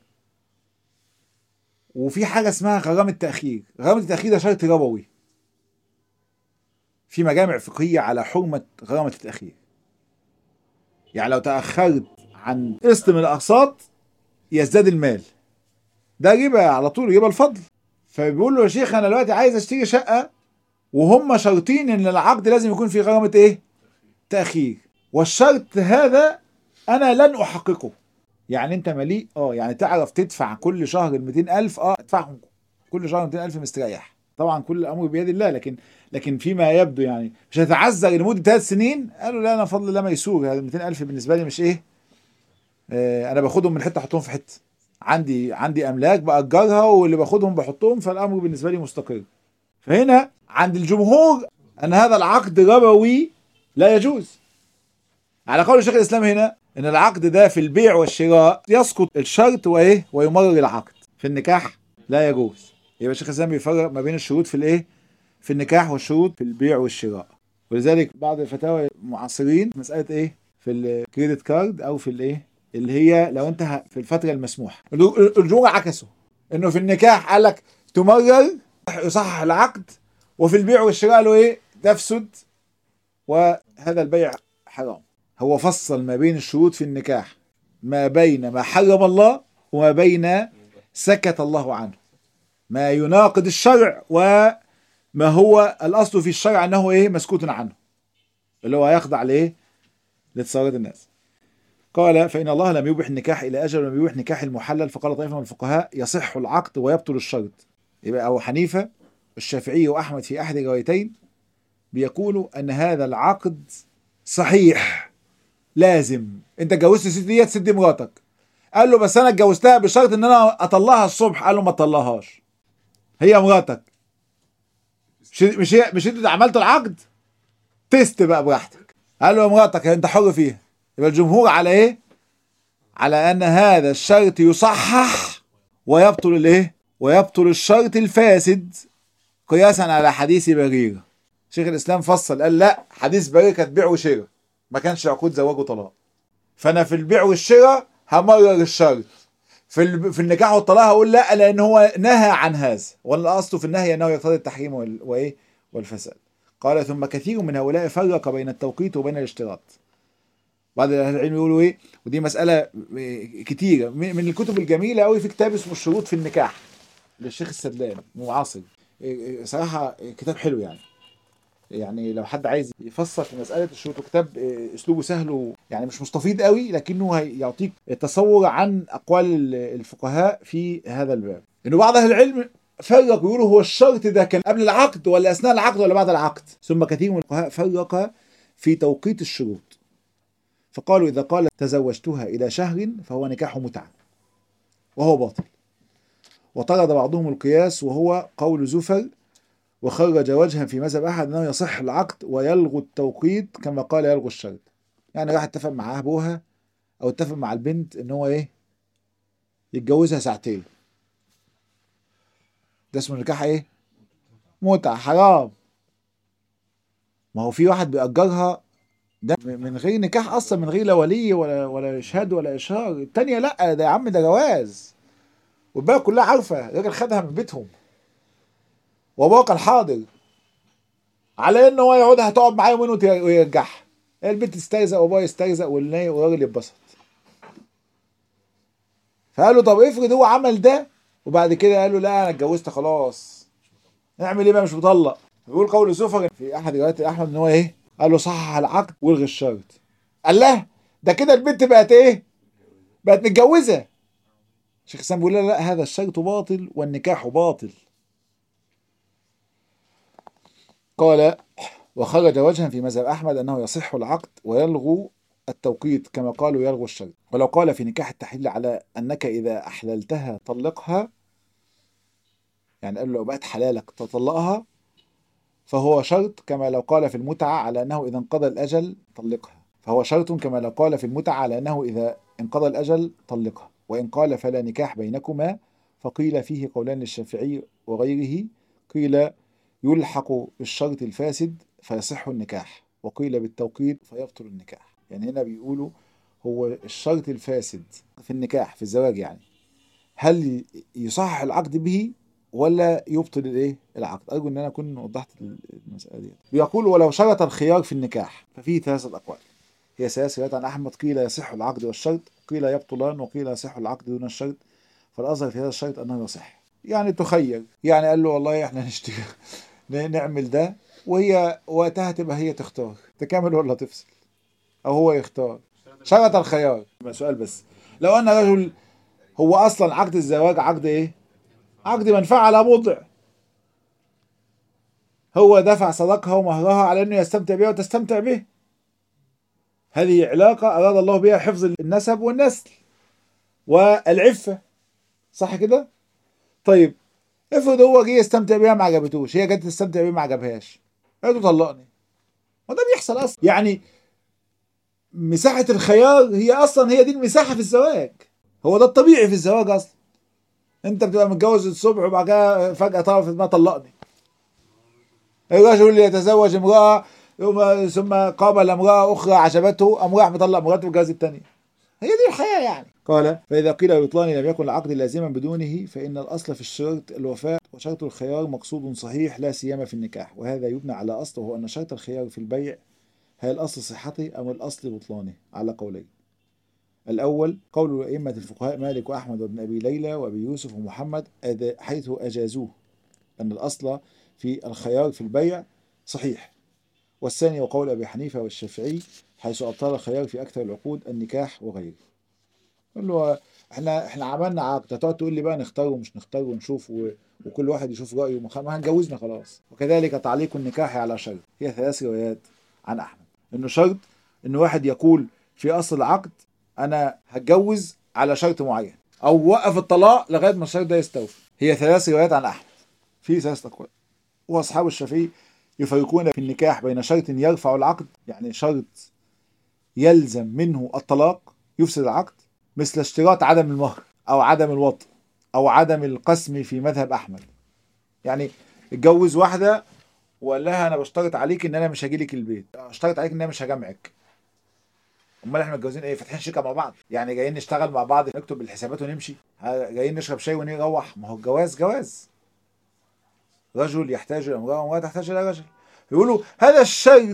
وفي حاجه اسمها غرامه تاخير. غرامه التاخير ده شرط ربوي، في مجامع فقهيه على حرمه غرامه التاخير. يعني لو تاخرت عن قسط من الاقساط يزداد المال، ده ربا على طول، ربا الفضل. فبيقول له يا شيخ انا دلوقتي عايز اشتري شقه، وهم شرطين ان العقد لازم يكون فيه غرامه ايه تاخير، والشرط هذا انا لن احققه. يعني انت مليء يعني تعرف تدفع كل شهر ال 200,000 ادفعهم كل شهر 200,000 مستريح. طبعا كل الامر بيد الله، لكن فيما يبدو يعني مش هتعذر لمده 3 سنين. قالوا لا انا بفضل الله ميسور، هذا 200,000 بالنسبه لي مش ايه، انا باخدهم من حته احطهم في حته، عندي املاك باجرها واللي باخدهم بحطهم، فالامر بالنسبه لي مستقر. فهنا عند الجمهور ان هذا العقد ربوي لا يجوز، على قول شيخ الاسلام هنا ان العقد ده في البيع والشراء يسقط الشرط وايه ويمرر العقد. في النكاح لا يجوز. يبقى شيخ الاسلام بيفرق ما بين الشروط في الايه في النكاح والشروط في البيع والشراء. ولذلك بعض الفتاوى المعاصرين مساله ايه في الكريدت كارد او في الايه اللي هي لو انت في الفتره المسموحه، الجمهور عكسوا انه في النكاح قال لك تمرر يصحح العقد، وفي البيع والشراء قالوا ايه تفسد وهذا البيع حرام. هو فصل ما بين الشروط في النكاح، ما بين ما حرم الله وما بين سكت الله عنه، ما يناقض الشرع وما هو الأصل في الشرع أنه إيه مسكوت عنه، اللي هو يخضع لإيه لاتصالات الناس. قال فإن الله لم يبح النكاح إلى أجل ولم يبح نكاح المحلل. فقال طائفة من الفقهاء يصح العقد ويبطل الشرط. يبقى أبو حنيفة الشافعي وأحمد في أحد الروايتين بيقولوا أن هذا العقد صحيح لازم. انت اتجوزت الست ديت ست دي مراتك، قال له بس انا اتجوزتها بشرط ان انا اطلعها الصبح، قال له ما تطلعهاش، هي مراتك. مش انت عملت العقد تست بقى براحتك، قال له مراتك انت حر فيها. يبقى الجمهور على ايه على ان هذا الشرط يصحح ويبطل الايه ويبطل الشرط الفاسد قياسا على حديث بريرة. شيخ الاسلام فصل قال لا، حديث بركه بيع وشراء، ما كانش عقود زواج وطلاق. فانا في البيع والشراء همرر الشرط، في النكاح والطلاق هقول لا، لان هو نهى عن هذا، والاصل في النهي انه يقتضي التحريم وايه والفساد. قال ثم كثير من هؤلاء فرق بين التوقيت وبين الاشتراط. بعض اهل العلم يقولوا ايه، ودي مساله كتيره من الكتب الجميله قوي، في كتاب اسمه الشروط في النكاح للشيخ السدلان معاصر، صراحه كتاب حلو يعني لو حد عايز يفصل في مساله الشروط، كتاب اسلوبه سهل يعني مش مستفيض قوي، لكنه هيعطيك تصور عن اقوال الفقهاء في هذا الباب. انه بعض اهل العلم فرق يقولوا هو الشرط ده كان قبل العقد ولا اثناء العقد ولا بعد العقد. ثم كثير من الفقهاء فرق في توقيت الشروط، فقالوا اذا قال تزوجتها الى شهر فهو نكاح متعه وهو باطل. وطرد بعضهم القياس وهو قول زفر، وخرج وجها في مذهب احد انه يصح العقد ويلغو التوقيت كما قال يلغو الشرط. يعني راح اتفق مع ابوها او اتفق مع البنت ان هو ايه يتجوزها ساعتين، ده اسمه نكاح ايه؟ متعة، حرام. ما هو في واحد بيأجرها ده من غير نكاح اصلا، من غير لا ولي ولا اشهاد ولا اشهار. التانية لا، ده يا عم ده جواز، والبلد كلها عارفة الراجل خدها من بيتهم وابوها كان حاضر على ان هو يقعد هتقعد معاه يومين ويرجعها. البنت تسترزق وابوها يسترزق والراجل يتبسط. فقالوا طب افرض هو عمل ده وبعد كده قالوا لا انا اتجوزت خلاص، نعمل ايه بقى؟ مش مطلق. بيقول قول سفر في احد روايات احمد ان هو ايه، قال له صحح العقد والغي الشرط. قال له ده كده البنت بقت ايه؟ بقت متجوزه. شيخ سام بيقول لا هذا الشرط باطل والنكاح باطل. قال وخرج وجها في مذهب احمد انه يصح العقد ويلغو التوقيت كما قالوا يلغو الشرط. ولو قال في نكاح التحليل على انك اذا احللتها طلقها، يعني قال له لو بقت حلالك تطلقها، فهو شرط كما لو قال في المتعة على أنه إذا انقضى الأجل طلقها، فهو شرط كما لو قال في المتعة على أنه إذا انقضى الأجل طلقها. وإن قال فلا نكاح بينكما، فقيل فيه قولان للشافعي وغيره، قيل يلحق بالشرط الفاسد فيصح النكاح، وقيل بالتوقيت فيبطل النكاح. يعني هنا بيقولوا هو الشرط الفاسد في النكاح في الزواج، يعني هل يصحح العقد به ولا يبطل الايه العقد؟ ارجو ان انا اكون وضحت المساله دي. بيقول ولو شرط الخيار في النكاح ففيه ثلاثه اقوال، هي ثلاث روايات عن احمد، قيل يصح العقد والشرط، قيل يبطلان، وقيل يصح العقد دون الشرط. فالاظهر في هذا الشرط انه يصح، يعني تخير. يعني قال له والله احنا نشتري نعمل ده، وهي وقتها تبقى هي تختار تكمل ولا تفصل، او هو يختار. شرط الخيار. سؤال بس، لو ان رجل هو اصلا عقد الزواج عقد ايه؟ عقد منفعه على بضع، هو دفع صداقها ومهرها على انه يستمتع بها وتستمتع به، هذه علاقه اراد الله بها حفظ النسب والنسل والعفه، صح كده؟ طيب افرض هو جه يستمتع بيها ما عجبتوش، هي جت تستمتع بيه ما عجبهاش، قالت له طلقني. وده بيحصل اصلا، يعني مساحه الخيار هي اصلا هي دي المساحه في الزواج، هو ده الطبيعي في الزواج اصلا. انت بتبقى متجوز الصبح وبعد كده فجاه طرف ما طلقني. الرجل يتزوج امراه ثم قابل امراه اخرى عجبته، قام راح مطلق مراته وجوز الثانيه. هي دي الحياه يعني. قال فاذا قيل بطلان لم يكن العقد لازما بدونه، فان الاصل في الشرط الوفاء، وشرط الخيار مقصود صحيح لا سيما في النكاح، وهذا يبنى على اصل وهو ان شرط الخيار في البيع هل الاصل صحته ام الاصل بطلانه، على قولين. الأول قول أئمة الفقهاء مالك وأحمد وابن أبي ليلى وأبي يوسف ومحمد حيث أجازوه أن الأصل في الخيار في البيع صحيح. والثاني وقول أبي حنيفة والشافعي حيث أبطل الخيار في أكثر العقود النكاح وغيره. قال له احنا عملنا عقد، هتقعد تقول لي بقى نختار ومش نختار ونشوف وكل واحد يشوف رأيه، ما هنجوزنا خلاص. وكذلك تعليق النكاح على شرط، هي ثلاث روايات عن أحمد إنه شرط إن واحد يقول في أصل العقد أنا هتجوز على شرط معين، أو وقف الطلاق لغاية ما الشرط ده يستوفي. هي ثلاث روايات عن أحمد في ثلاث أقوال. وأصحاب الشافعي يفرقون في النكاح بين شرط يرفع العقد، يعني شرط يلزم منه الطلاق يفسد العقد، مثل اشتراط عدم المهر أو عدم الوطء أو عدم القسم في مذهب أحمد. يعني اتجوز واحدة وقال لها انا بشترط عليك ان انا مش هجيلك البيت، اشترط عليك ان انا مش هجامعك. امال احنا متجوزين ايه؟ فاتحين شركه مع بعض؟ يعني جايين نشتغل مع بعض نكتب الحسابات ونمشي؟ جايين نشرب شاي ونروح؟ ما هو الجواز جواز، رجل يحتاج الى امراه وامراه تحتاج الى رجل. يقولوا هذا الشرط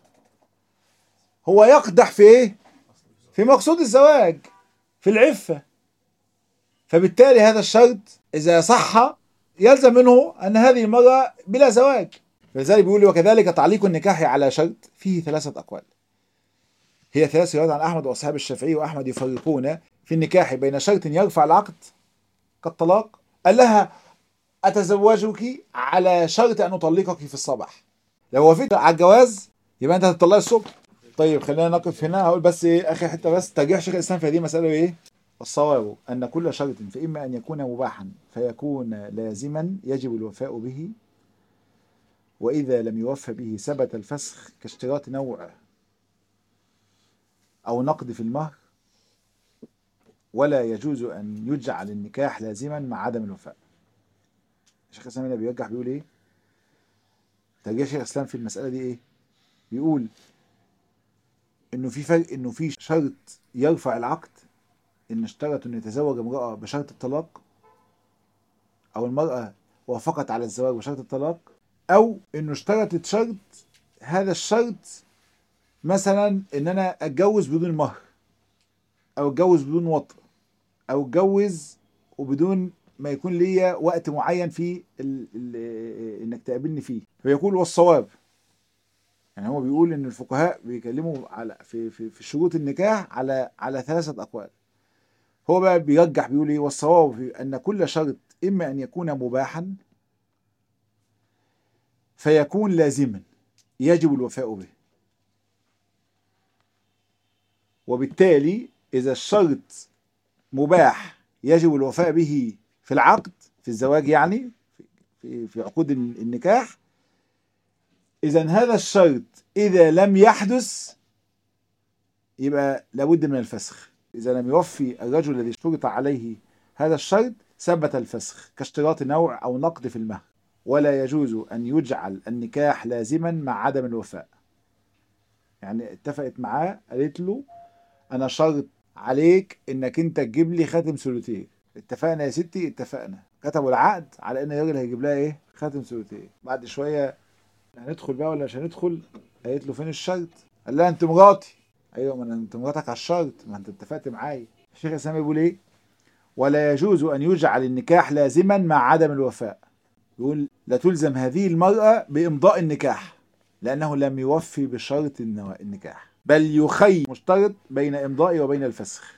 هو يقدح في ايه؟ في مقصود الزواج، في العفه. فبالتالي هذا الشرط اذا صح يلزم منه ان هذه المراه بلا زواج. فلذلك بيقول وكذلك تعليق النكاح على شرط فيه ثلاثه اقوال. هي ثلاث روايات عن احمد واصحاب الشافعي واحمد يفرقون في النكاح بين شرط يرفع العقد كالطلاق. قال لها اتزوجك على شرط ان اطلقك في الصباح. لو وافقت على الجواز يبقى انت هتطلقي الصبح. طيب خلينا نقف هنا، هقول بس ايه اخر حته بس ترجيح شيخ الاسلام في هذه المساله ايه؟ الصواب ان كل شرط فاما ان يكون مباحا فيكون لازما يجب الوفاء به، واذا لم يوفى به ثبت الفسخ كاشتراط نوع او نقد في المهر، ولا يجوز ان يجعل النكاح لازما مع عدم الوفاء. الشيخ الاسلام هنا بيرجح بيقول ايه؟ ترجيح شيخ الاسلام في المساله دي ايه؟ بيقول انه في فرق، انه في شرط يرفع العقد، ان اشترط انه يتزوج امراه بشرط الطلاق، او المراه وافقت على الزواج بشرط الطلاق، او انه اشترطت شرط، هذا الشرط مثلا ان انا اتجوز بدون مهر، او اتجوز بدون وطء، او اتجوز وبدون ما يكون ليا وقت معين في انك تقابلني فيه. فيقول والصواب، يعني هو بيقول ان الفقهاء بيكلموا على في شروط النكاح على ثلاثه اقوال. هو بقى بيرجح بيقول ايه؟ والصواب في ان كل شرط اما ان يكون مباحا فيكون لازما يجب الوفاء به، وبالتالي اذا الشرط مباح يجب الوفاء به في العقد، في الزواج يعني، في عقود النكاح، اذا هذا الشرط اذا لم يحدث يبقى لابد من الفسخ. اذا لم يوفي الرجل الذي اشترط عليه هذا الشرط ثبت الفسخ كاشتراط نوع او نقد في المهر، ولا يجوز ان يجعل النكاح لازما مع عدم الوفاء. يعني اتفقت معاه، قالت له انا شرط عليك انك انت تجيب لي خاتم سولوتيه. اتفقنا يا ستي، اتفقنا. كتبوا العقد على ان الراجل هيجيب لها ايه؟ خاتم سولوتيه. بعد شويه هندخل بقى ولا مش هندخل؟ قالت له فين الشرط؟ قال لها انت مراتي. ايوه، ما انت مراتك على الشرط، ما انت اتفقت معايا. الشيخ الاسلام بيقول ايه؟ ولا يجوز ان يجعل النكاح لازما مع عدم الوفاء. يقول لا تلزم هذه المرأة بإمضاء النكاح لأنه لم يوفي بشرط النكاح، بل يخير مشترط بين إمضاء وبين الفسخ،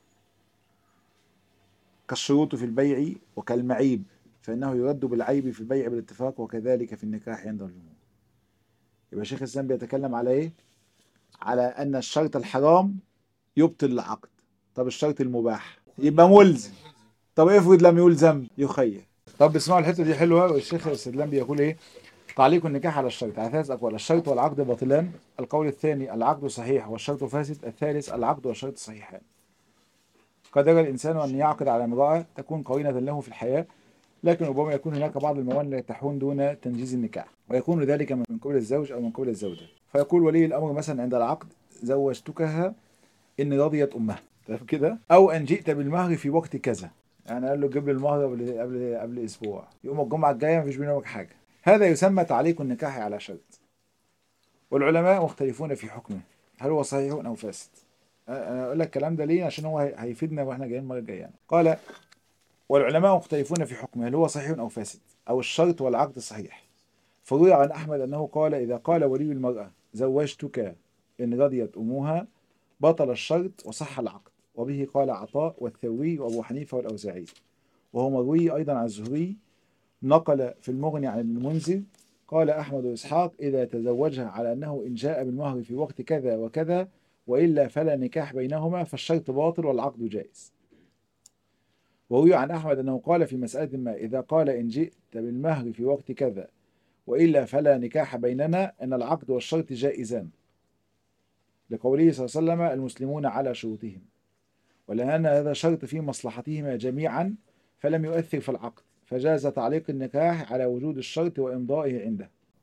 كالشروط في البيع وكالمعيب، فإنه يرد بالعيب في البيع بالاتفاق، وكذلك في النكاح عند الجمهور. يبقى شيخ الإسلام بيتكلم على إيه؟ على أن الشرط الحرام يبطل العقد. طب الشرط المباح يبقى ملزم. طب افرض لم يلزم يخير. طب اسمعوا الحتة دي حلوة، والشيخ الإسلام بيقول إيه؟ تعليق النكاح على الشرط على ثلاث أقوال: الشرط والعقد باطلان. القول الثاني العقد صحيح والشرط فاسد. الثالث العقد والشرط صحيحان. قدر الإنسان أن يعقد على امرأة تكون قرينة له في الحياة، لكن ربما يكون هناك بعض الموانئ التي تحول دون تنجيز النكاح، ويكون ذلك من قبل الزوج أو من قبل الزوجة. فيقول ولي الأمر مثلا عند العقد زوجتكها إن رضيت أمها، طيب كده، أو أن جئت بالمهر في وقت كذا. يعني قال له جيب لي المهر قبل أسبوع، يوم الجمعة الجاية مفيش بينهم حاجة. هذا يسمى تعليق النكاح على شرط. والعلماء مختلفون في حكمه، هل هو صحيح أو فاسد. أنا أقول لك الكلام ده ليه؟ عشان هو هيفيدنا وإحنا جايين المرة الجاية يعني. قال والعلماء مختلفون في حكمه، هل هو صحيح أو فاسد، أو الشرط والعقد صحيح. فروي عن أحمد أنه قال إذا قال ولي المرأة زوجتك إن رضيت أمها بطل الشرط وصح العقد، وبه قال عطاء والثوري وأبو حنيفة والأوزاعي. وهو مروي أيضا عن الزهري، نقل في المغني عن ابن المنذر قال أحمد وإسحاق إذا تزوجها على أنه إن جاء بالمهر في وقت كذا وكذا وإلا فلا نكاح بينهما فالشرط باطل والعقد جائز. وروي عن أحمد أنه قال في مسألة ما إذا قال إن جئت بالمهر في وقت كذا وإلا فلا نكاح بيننا أن العقد والشرط جائزان، لقوله صلى الله عليه وسلم المسلمون على شروطهم، ولأن هذا شرط في مصلحتهما جميعا فلم يؤثر في العقد، فجاز تعليق النكاح على وجود الشرط وإمضائه عنده.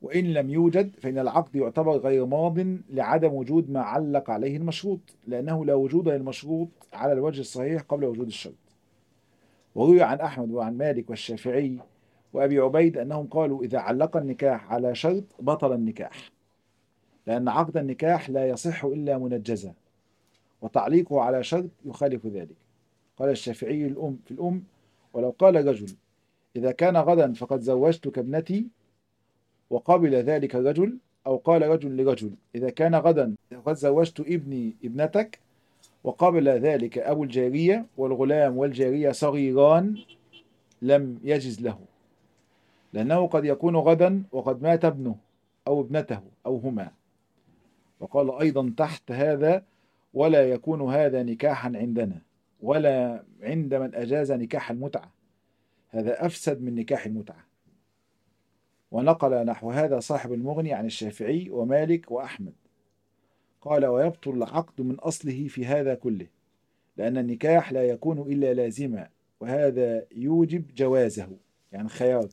وإن لم يوجد فإن العقد يعتبر غير ماض لعدم وجود ما علق عليه المشروط، لأنه لا وجود للمشروط على الوجه الصحيح قبل وجود الشرط. وروي عن أحمد وعن مالك والشافعي وأبي عبيد أنهم قالوا إذا علق النكاح على شرط بطل النكاح، لأن عقد النكاح لا يصح إلا منجزا، وتعليقه على شرط يخالف ذلك. قال الشافعي في الأم: ولو قال رجل إذا كان غدا فقد زوجتك ابنتي وقبل ذلك الرجل، أو قال رجل لرجل إذا كان غدا فقد زوجت ابني ابنتك وقبل ذلك أبو الجارية والغلام والجارية صغيران، لم يجز له، لأنه قد يكون غدا وقد مات ابنه أو ابنته أو هما. وقال أيضا تحت هذا: ولا يكون هذا نكاحا عندنا ولا عند من أجاز نكاح المتعة، هذا أفسد من نكاح المتعة. ونقل نحو هذا صاحب المغني عن الشافعي ومالك وأحمد. قال: ويبطل العقد من أصله في هذا كله، لأن النكاح لا يكون إلا لازما، وهذا يوجب جوازه، يعني خيار.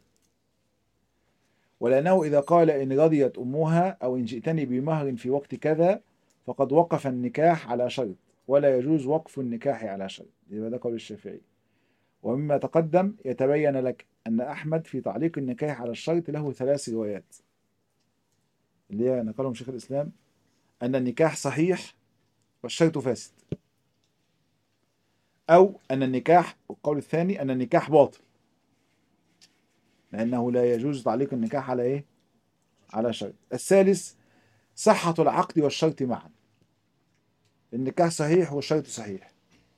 ولأنه إذا قال إن رضيت أمها أو إن جئتني بمهر في وقت كذا فقد وقف النكاح على شرط، ولا يجوز وقف النكاح على شرط. يبقى ده قول الشافعي. ومما تقدم يتبين لك أن أحمد في تعليق النكاح على الشرط له 3 روايات، اللي هي نقلهم شيخ الإسلام: أن النكاح صحيح والشرط فاسد، أو أن النكاح، والقول الثاني أن النكاح باطل، لأنه لا يجوز تعليق النكاح على إيه؟ على شرط. الثالث صحة العقد والشرط معا، النكاح صحيح والشرط صحيح.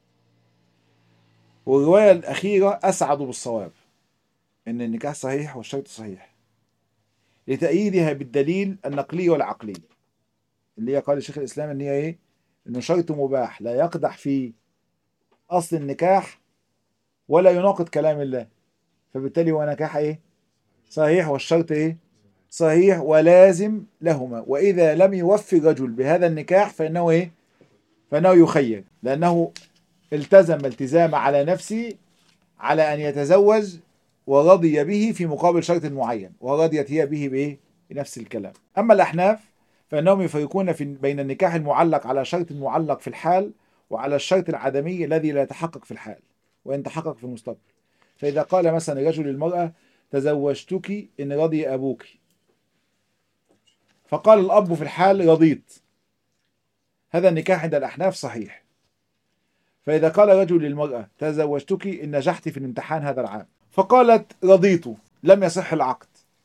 والرواية الأخيرة أسعد بالصواب، إن النكاح صحيح والشرط صحيح، لتأييدها بالدليل النقلي والعقلي، اللي هي قال الشيخ الإسلام إن هي إيه؟ إنه شرط مباح لا يقدح في أصل النكاح ولا يناقض كلام الله، فبالتالي هو نكاح إيه؟ صحيح، والشرط إيه؟ صحيح ولازم لهما. وإذا لم يوفي الرجل بهذا النكاح فإنه إيه؟ فإنه يخير، لأنه التزم التزام على نفسه على أن يتزوج ورضي به في مقابل شرط معين، ورضيت هي به بإيه؟ بنفس الكلام. أما الأحناف فإنهم يفرقون بين النكاح المعلق على شرط معلق في الحال وعلى الشرط العدمي الذي لا يتحقق في الحال وإن تحقق في المستقبل. فإذا قال مثلا الرجل للمرأة: تزوجتك إن رضي أبوك، فقال الأب في الحال: رضيت، هذا النكاح عند الأحناف صحيح. فإذا قال رجل للمرأة: تزوجتك إن نجحت في الامتحان هذا العام، فقالت: رضيت، لم يصح العقد،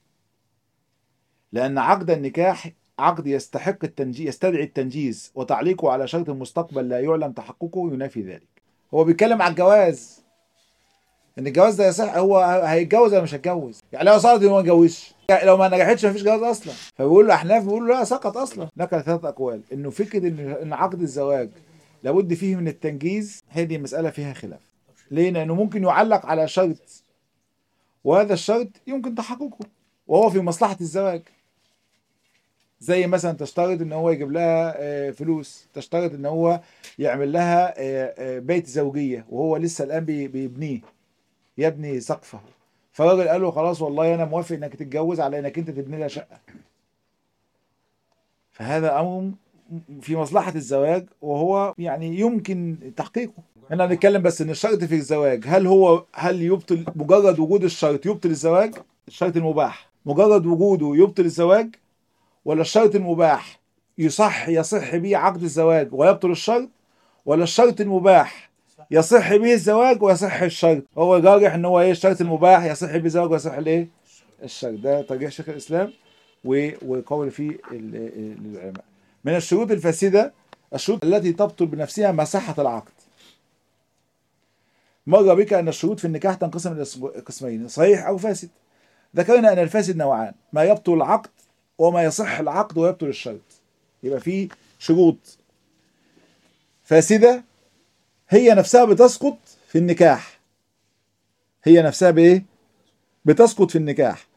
لأن عقد النكاح عقد يستحق التنجيز، يستدعي التنجيز، وتعليقه على شرط المستقبل لا يعلم تحققه ينافي ذلك. هو بيتكلم على الجواز، ان الجواز ده يصح، هو هيتجوز ولا مش هيتجوز؟ يعني لو صارت ان هو ما يتجوزش، يعني لو ما نجحتش مفيش جواز اصلا. فبيقول له احناف بيقول له لا، سقط اصلا. نقل 3 اقوال انه فكره ان عقد الزواج لابد فيه من التنجيز، هذه مساله فيها خلاف. ليه؟ لانه ممكن يعلق على شرط، وهذا الشرط يمكن تحققه وهو في مصلحه الزواج. زي مثلا تشترط ان هو يجيب لها فلوس، تشترط ان هو يعمل لها بيت زوجيه وهو لسه الان بيبنيه، يبني سقفه. فالراجل قال له: خلاص والله انا موافق انك تتجوز على انك انت تبني لها شقه. فهذا امر في مصلحه الزواج وهو يعني يمكن تحقيقه. احنا بنتكلم بس ان الشرط في الزواج، هل يبطل مجرد وجود الشرط يبطل الزواج؟ الشرط المباح مجرد وجوده يبطل الزواج، ولا الشرط المباح يصح به عقد الزواج ويبطل الشرط، ولا الشرط المباح يصح به الزواج ويصح الشرط؟ هو الراجح ان هو ايه؟ الشرط المباح يصح به الزواج ويصح الايه؟ الشرط. ده ترجيح شيخ الاسلام وقول فيه العلماء. من الشروط الفاسده الشروط التي تبطل بنفسها مصحة العقد. مر بك ان الشروط في النكاح تنقسم الى قسمين: صحيح او فاسد. ذكرنا ان الفاسد نوعان: ما يبطل العقد وما يصح العقد ويبطل الشرط. يبقى في شروط فاسدة هي نفسها بتسقط في النكاح، هي نفسها بايه؟ بتسقط في النكاح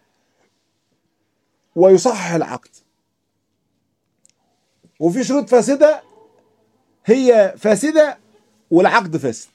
ويصحح العقد. وفي شروط فاسدة هي فاسدة والعقد فاسد.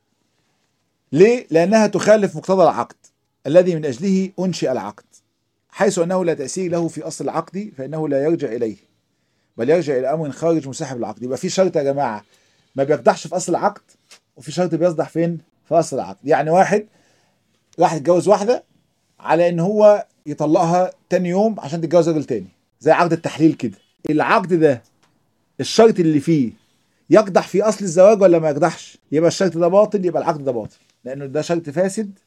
ليه؟ لأنها تخالف مقتضى العقد الذي من أجله أنشئ العقد، حيث أنه لا تأثير له في أصل العقد فإنه لا يرجع إليه بل يرجع إلى أمر خارج مسحب العقد. يبقى في شرط يا جماعة ما بيقدحش في أصل العقد، وفي شرط بيصدح فين؟ في أصل العقد. يعني واحد راح يتجوز واحدة على إن هو يطلقها تاني يوم عشان تتجوز راجل تاني، زي عقد التحليل كده. العقد ده الشرط اللي فيه يقدح في أصل الزواج ولا ما يقدحش؟ يبقى الشرط ده باطل، يبقى العقد ده باطل، لأنه ده شرط فاسد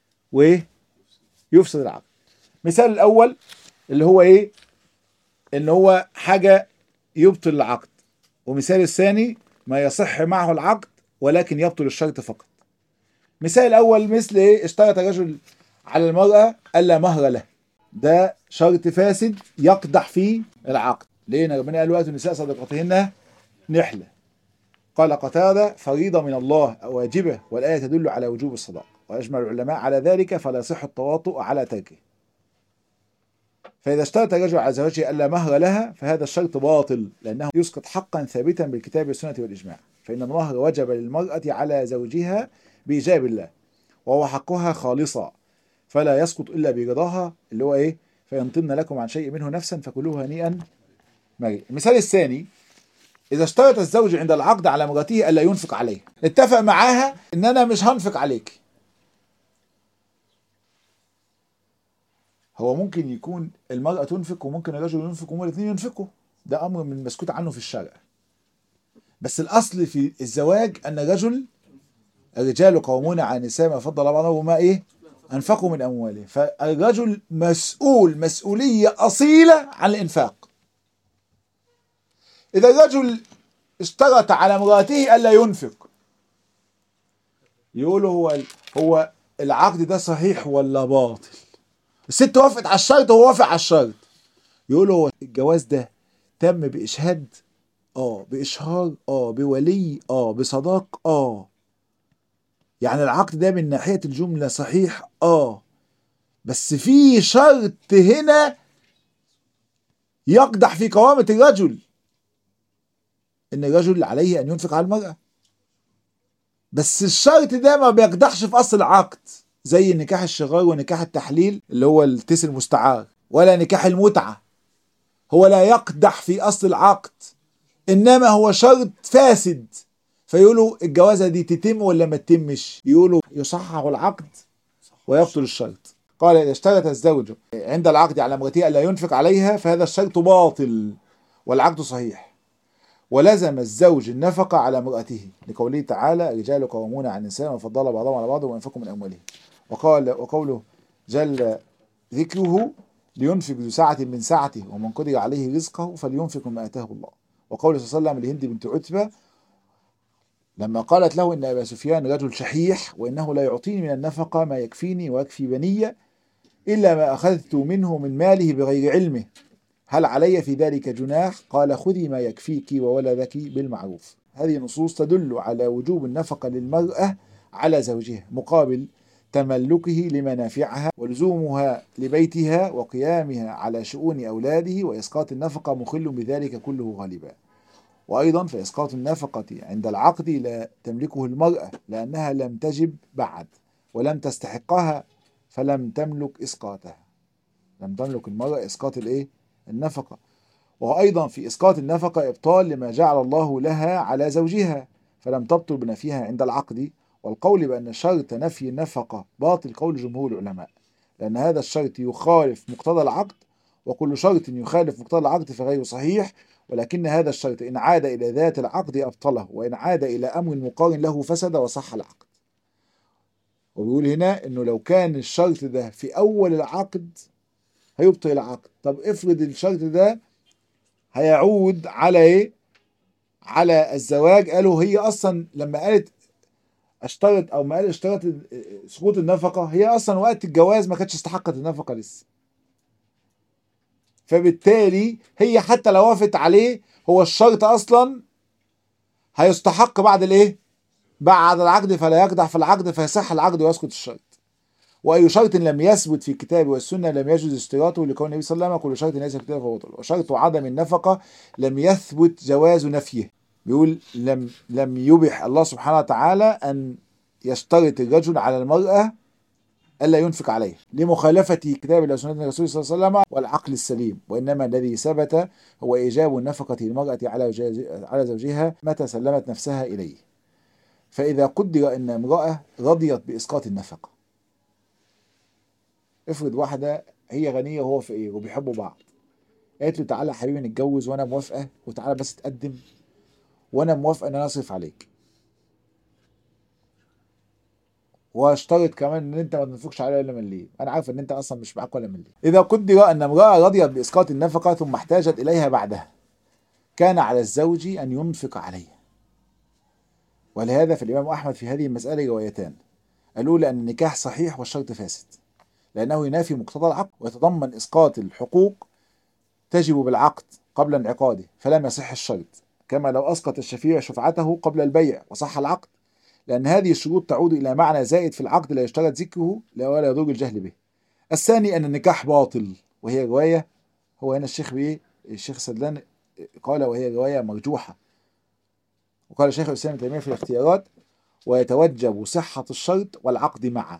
ويفسد العقد. مثال الأول اللي هو إيه؟ إن هو حاجة يبطل العقد. ومثال الثاني ما يصح معه العقد ولكن يبطل الشرط فقط. مثال الأول مثل إيه؟ اشترط رجل على المرأة ألا مهر له، ده شرط فاسد يقدح فيه العقد. ليه؟ ربنا قال وآتوا النساء صدقاتهن نحلة. قال قتادة فريضة من الله واجبة، والآية تدل على وجوب الصداق، وأجمع العلماء على ذلك فلا يصح التواطؤ على تركه. فإذا اشترط الرجل على زوجه ألا مهر لها فهذا الشرط باطل، لأنه يسقط حقا ثابتا بالكتاب والسنة والإجماع، فإن المهر وجب للمرأة على زوجها بإيجاب الله، وهو حقها خالصا فلا يسقط إلا برضاها، اللي هو إيه؟ فإن طبن لكم عن شيء منه نفسا فكلوه هنيئا مريئا. المثال الثاني إذا اشترط الزوج عند العقد على امرأته ألا ينفق عليه، اتفق معاها إن أنا مش هنفق عليك. هو ممكن يكون المرأة تنفق وممكن الرجل ينفق وهما الاثنين ينفقوا، ده أمر من مسكوت عنه في الشرع. بس الأصل في الزواج أن الرجال قوامون على النساء ما فضل بعضهم ما إيه؟ أنفقوا من أموالهم. فالرجل مسؤول مسؤولية أصيلة عن الإنفاق. إذا الرجل اشترط على امرأته ألا ينفق، يقولوا هو العقد ده صحيح ولا باطل؟ الست وافقت على الشرط وهو وافق على الشرط، يقولوا هو الجواز ده تم بإشهاد؟ بإشهار؟ بولي؟ بصداق؟ يعني العقد ده من ناحية الجملة صحيح؟ بس في شرط هنا يقدح في قوامة الرجل، إن الرجل عليه أن ينفق على المرأة، بس الشرط ده ما بيقدحش في أصل العقد، زي نكاح الشغار ونكاح التحليل اللي هو التيس المستعار، ولا نكاح المتعة. هو لا يقدح في أصل العقد، إنما هو شرط فاسد. فيقولوا الجوازة دي تتم ولا ما تتمش؟ يقولوا يصحح العقد ويبطل الشرط. قال إذا اشترط الزوج عند العقد على امرأته ألا ينفق عليها فهذا الشرط باطل والعقد صحيح، ولزم الزوج النفقة على امرأته لقوله تعالى الرجال قوامون على النساء وفضل بعضهم على بعض وانفقوا من أموالهم. وقوله جل ذكره لينفق ذو سعة من سعته ومن قدر عليه رزقه فلينفق مما آتاه الله. وقوله صلى الله عليه وسلم لهند بنت عتبة لما قالت له إن أبا سفيان رجل شحيح وإنه لا يعطيني من النفقة ما يكفيني ويكفي بني إلا ما أخذت منه من ماله بغير علمه، هل علي في ذلك جناح؟ قال خذي ما يكفيك وولدك بالمعروف. هذه نصوص تدل على وجوب النفقة للمرأة على زوجها مقابل تملكه لمنافعها ولزومها لبيتها وقيامها على شؤون أولاده، وإسقاط النفقة مخل بذلك كله غالبا. وأيضا فإسقاط النفقة عند العقد لا تملكه المرأة لأنها لم تجب بعد ولم تستحقها فلم تملك إسقاطها. لم تملك المرأة إسقاط النفقة. وأيضا في إسقاط النفقة إبطال لما جعل الله لها على زوجها فلم تبطل بنفيها عند العقد. والقول بأن شرط نفي النفقة باطل قول جمهور العلماء، لأن هذا الشرط يخالف مقتضى العقد، وكل شرط يخالف مقتضى العقد فغير صحيح، ولكن هذا الشرط إن عاد إلى ذات العقد أبطله، وإن عاد إلى أمر مقارن له فسد وصح العقد. وبيقول هنا إنه لو كان الشرط ده في أول العقد هيبطل العقد. طب افرض الشرط ده هيعود على ايه؟ على الزواج. قالوا هي اصلا لما قالت اشترط او ما قال اشترط سقوط النفقه، هي اصلا وقت الجواز ما كانتش استحقت النفقه لسه، فبالتالي هي حتى لو وافت عليه هو الشرط اصلا هيستحق بعد بعد العقد، فلا يقدح في العقد فيصح العقد ويسقط الشرط. وأي شرط لم يثبت في الكتاب والسنة لم يجوز اشتراطه لقول النبي صلى الله عليه وسلم كل شرط ليس في الكتاب فهو باطل. وشرط عدم النفقة لم يثبت جواز نفيه. بيقول لم يبح الله سبحانه وتعالى أن يشترط الرجل على المرأة ألا ينفق عليه لمخالفة كتاب الله وسنة الرسول صلى الله عليه وسلم والعقل السليم، وإنما الذي ثبت هو إيجاب النفقة للمرأة على زوجها متى سلمت نفسها إليه. فإذا قدر أن امرأة رضيت بإسقاط النفقة، افرض واحدة هي غنية وهو فقير وبيحبوا بعض، قالت له تعالى يا حبيبي نتجوز وأنا موافقة، وتعالى بس تقدم وأنا موافقة إن أنا أصرف عليك، واشترط كمان ان انت ما تنفقش عليا ولا مليم، انا عارف ان انت اصلا مش معاك ولا مليم. اذا قدر ان امراه رضيت باسقاط النفقه ثم احتاجت اليها بعدها، كان على الزوج ان ينفق عليها. ولهذا فالامام احمد في هذه المساله روايتان: الاولى ان النكاح صحيح والشرط فاسد، لانه ينافي مقتضى العقد ويتضمن اسقاط الحقوق تجب بالعقد قبل انعقاده فلم يصح الشرط، كما لو اسقط الشفيع شفعته قبل البيع وصح العقد، لأن هذه الشروط تعود إلى معنى زائد في العقد لا يشترط ذكره ولا يضر الجهل به. الثاني أن النكاح باطل، وهي رواية، هو هنا الشيخ بإيه؟ الشيخ سدلان قال وهي رواية مرجوحة، وقال شيخ الإسلام ابن تيمية في الاختيارات: ويتوجب صحة الشرط والعقد معا،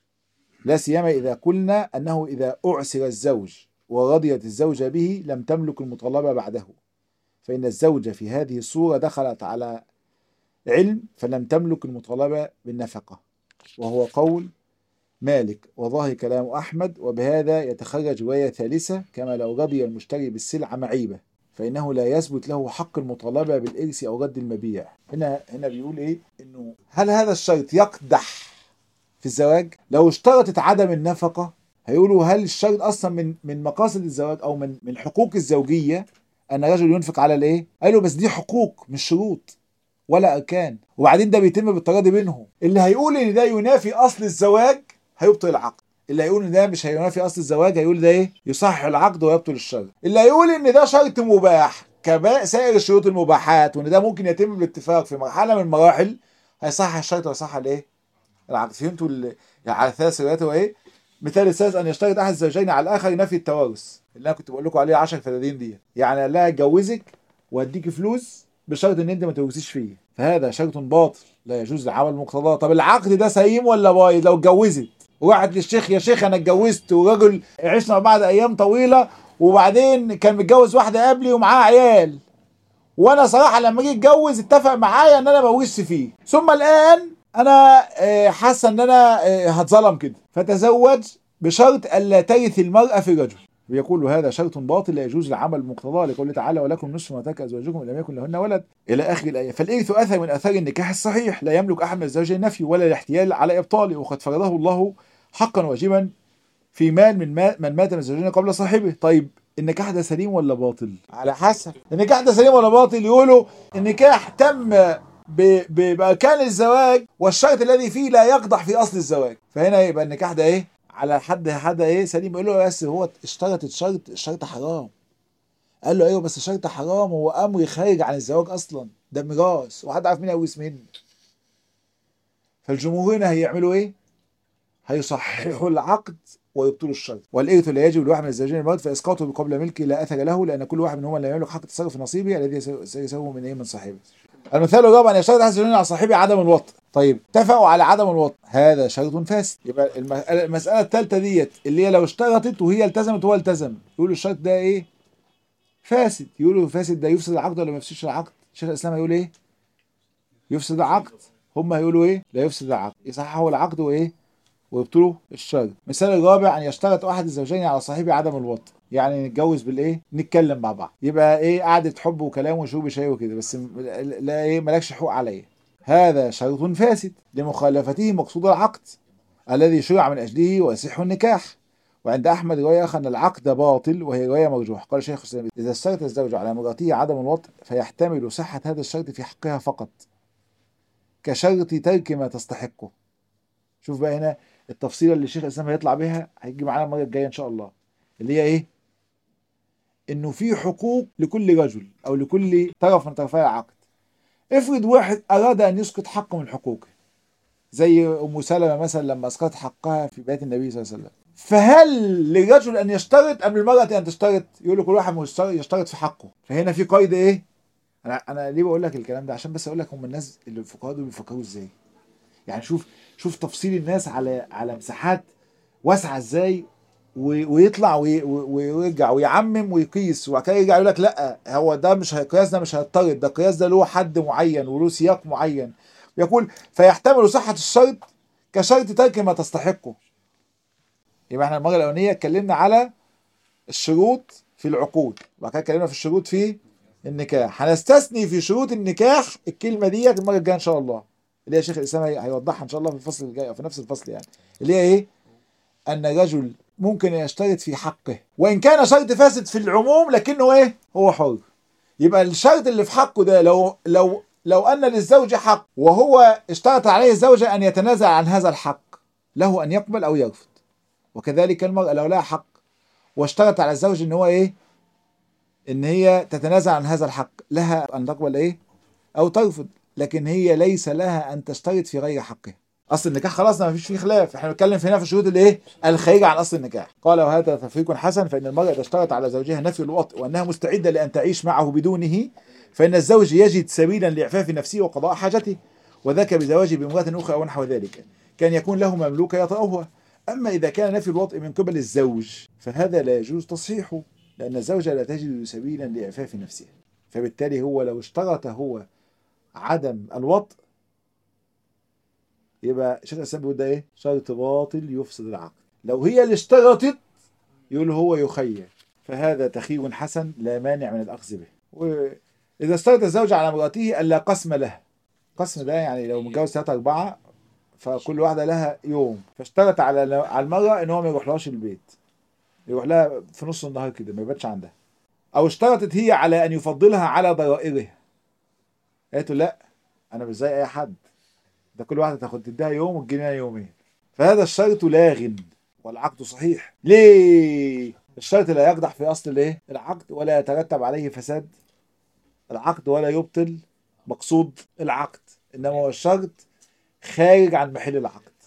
لا سيما إذا قلنا أنه إذا أعسر الزوج ورضيت الزوجة به لم تملك المطالبة بعده، فإن الزوجة في هذه الصورة دخلت على علم فلم تملك المطالبة بالنفقة، وهو قول مالك وظاهر كلام أحمد، وبهذا يتخرج رواية ثالثة: كما لو رضي المشتري بالسلعة معيبة فإنه لا يثبت له حق المطالبة بالإرث أو رد المبيع. هنا بيقول إيه؟ إنه هل هذا الشرط يقدح في الزواج؟ لو اشترطت عدم النفقة هيقولوا هل الشرط أصلا من مقاصد الزواج أو من حقوق الزوجية أن الرجل ينفق على الإيه؟ قالوا بس دي حقوق مش شروط ولا أركان، وبعدين ده بيتم بالتراضي بينهم. اللي هيقول إن ده ينافي أصل الزواج هيبطل العقد، اللي هيقول ان ده مش هينافي اصل الزواج هيقول ده ايه؟ يصحح العقد ويبطل الشرط. اللي هيقول ان ده شرط مباح كسائر الشروط المباحات وان ده ممكن يتم بالاتفاق في مرحله من المراحل هيصحح الشرط ويصحح الايه؟ العقد. فهمتوا يعني على ثلاث روايات هو ايه؟ مثال الثالث ان يشترط احد الزوجين على الاخر نفي التوارث، اللي انا كنت بقول لكم عليه 10 فدادين دي، يعني قال لها اتجوزك واديك فلوس بشرط ان انت ما تتجوزيش فيه، فهذا شرط باطل لا يجوز العمل مقتضاه. طب العقد ده سليم ولا بايظ؟ لو اتجوزت وقعت للشيخ يا شيخ انا اتجوزت وراجل عشنا مع بعض ايام طويله وبعدين كان متجوز واحده قبلي ومعاه عيال، وانا صراحه لما جه اتجوز اتفق معايا ان انا ما اتجوزش فيه، ثم الان انا حاسه ان انا هتظلم كده، فتزوج بشرط الا ترث المراه في رجل، ويقول هذا شرط باطل لا يجوز العمل مقتضاه لقوله تعالى: ولكم نصف ما ترك ازواجكم ان لم يكن لهن ولد الى اخر الايه. فالارث اثر من اثار النكاح الصحيح، لا يملك احد من الزوجين نفيه ولا الاحتيال على ابطاله، وقد فرضه الله حقا واجبا في مال من مات من الزوجين قبل صاحبه. طيب النكاح ده سليم ولا باطل؟ على حسب النكاح ده سليم ولا باطل. يقولوا النكاح تم بأركان الزواج والشرط الذي فيه لا يقدح في أصل الزواج، فهنا يبقى النكاح ده إيه؟ على حد إيه سليم. يقول له بس هو اشترط الشرط حرام. قال له أيوه بس الشرط حرام، هو أمر خارج عن الزواج أصلا، ده ميراث وحد عارف مين هيورث مين. فالجمهور هنا هيعملوا إيه؟ هيصححوا العقد ويبطلوا الشرط. والإرث لا يجب لواحد من الزوجين الموت فإسقاطه قبل ملكه لا أثر له، لأن كل واحد منهما لا يملك حق التصرف في نصيبه الذي سيسوه من إيه؟ من صاحبه. المثال الرابع أن يشترط أحد الزوجين على صاحبه عدم الوطء. طيب اتفقوا على عدم الوطء، هذا شرط فاسد. يبقى المسألة الثالثة ديت اللي هي لو اشترطت وهي التزمت وهو التزم، يقولوا الشرط ده إيه؟ فاسد. يقولوا فاسد ده يفسد العقد ولا ما يفسدش العقد؟ شيخ الإسلام هيقول إيه؟ يفسد العقد. هم هيقولوا إيه؟ لا يفسد العقد، يصححوا العقد وإيه؟ ويبطلوا الشرط. مثال الرابع ان يشترط احد الزوجين على صاحبه عدم الوطء، يعني نتجوز بالايه؟ نتكلم مع بعض، يبقى ايه؟ قعده حب وكلام وشرب شاي وكده، بس لا ايه؟ مالكش حقوق عليا. هذا شرط فاسد لمخالفته مقصود العقد الذي شرع من اجله ويصح النكاح. وعند احمد روايه اخرى ان العقد باطل وهي روايه مرجوحه. قال شيخ الاسلام: اذا اشترط الزوج على امراته عدم الوطء فيحتمل صحه هذا الشرط في حقها فقط كشرط ترك ما تستحقه. شوف بقى هنا التفصيله اللي الشيخ الاسلام هيطلع بيها هيجي معانا المره الجايه ان شاء الله، اللي هي ايه؟ انه في حقوق لكل رجل او لكل طرف من طرفي العقد. افرض واحد اراد ان يسقط حق من حقوقه، زي ام سلمه مثلا لما اسقطت حقها في بيت النبي صلى الله عليه وسلم، فهل للرجل ان يشترط ام للمراه ان تشترط؟ يقول له كل واحد يشترط في حقه. فهنا في قيد ايه؟ انا ليه بقول لك الكلام ده؟ عشان بس اقول لك هم الناس اللي الفقهاء دول بيفكروا ازاي. يعني شوف تفصيل الناس على مساحات واسعه ازاي، ويطلع ويرجع ويعمم ويقيس، وبعد كده يرجع يقول لك لا هو ده مش القياس ده مش هيضطرد، ده القياس ده له حد معين وله سياق معين. يقول فيحتمل صحة الشرط كشرط ترك ما تستحقه. يبقى احنا المرة الأولانية اتكلمنا على الشروط في العقود، وبعد كده اتكلمنا في الشروط في النكاح. هنستثني في شروط النكاح الكلمة ديت المرة الجاية إن شاء الله، اللي هي شيخ الإسلام هيوضحها إن شاء الله في الفصل الجاي أو في نفس الفصل يعني، اللي هي إيه؟ أن الرجل ممكن يشترط في حقه وإن كان شرط فاسد في العموم لكنه إيه؟ هو حر. يبقى الشرط اللي في حقه ده لو أن للزوج حق وهو اشترط عليه الزوجة أن يتنازل عن هذا الحق، له أن يقبل أو يرفض. وكذلك المرأة لو لها حق واشترط على الزوج ان هو ايه، ان هي تتنازل عن هذا الحق، لها ان تقبل ايه او ترفض، لكن هي ليس لها ان تشترط في غير حقها. اصل النكاح خلاص ما فيش فيه خلاف، احنا بنتكلم هنا في الشروط اللي ايه الخارجه عن اصل النكاح. قال وهذا تفريق حسن، فان المرأة اذا اشترط على زوجها نفي الوطء وانها مستعده لان تعيش معه بدونه، فان الزوج يجد سبيلا لاعفاف نفسه وقضاء حاجته، وذاك بزواجه بامرأة اخرى او نحو ذلك، كان يكون له مملوك يطأها. أما إذا كان نفي الوطء من قبل الزوج فهذا لا يجوز تصحيحه، لأن الزوجة لا تجد سبيلا لإعفاف نفسها. فبالتالي هو لو اشترط هو عدم الوطء يبقى شيخ الإسلام بيقول ده إيه؟ شرط باطل يفسد العقد. لو هي اللي اشترطت يقول هو يخير، فهذا تخير حسن لا مانع من الأخذ به. وإذا اشترط الزوج على امرأته ألا قسم له، قسم ده يعني لو متجوز 3 4 فكل واحدة لها يوم، فاشترط على المرأة إن هو ما يروحلهاش البيت، يروح لها في نص النهار كده ما يباتش عندها. او اشترطت هي على ان يفضلها على ضرائرها، قالت له لا انا مش زي اي حد، ده كل واحده تاخد تديها يوم وتجينا يومين، فهذا الشرط لاغ والعقد صحيح. ليه؟ الشرط لا يقدح في اصل الايه العقد ولا يترتب عليه فساد العقد ولا يبطل مقصود العقد، انما هو الشرط خارج عن محل العقد.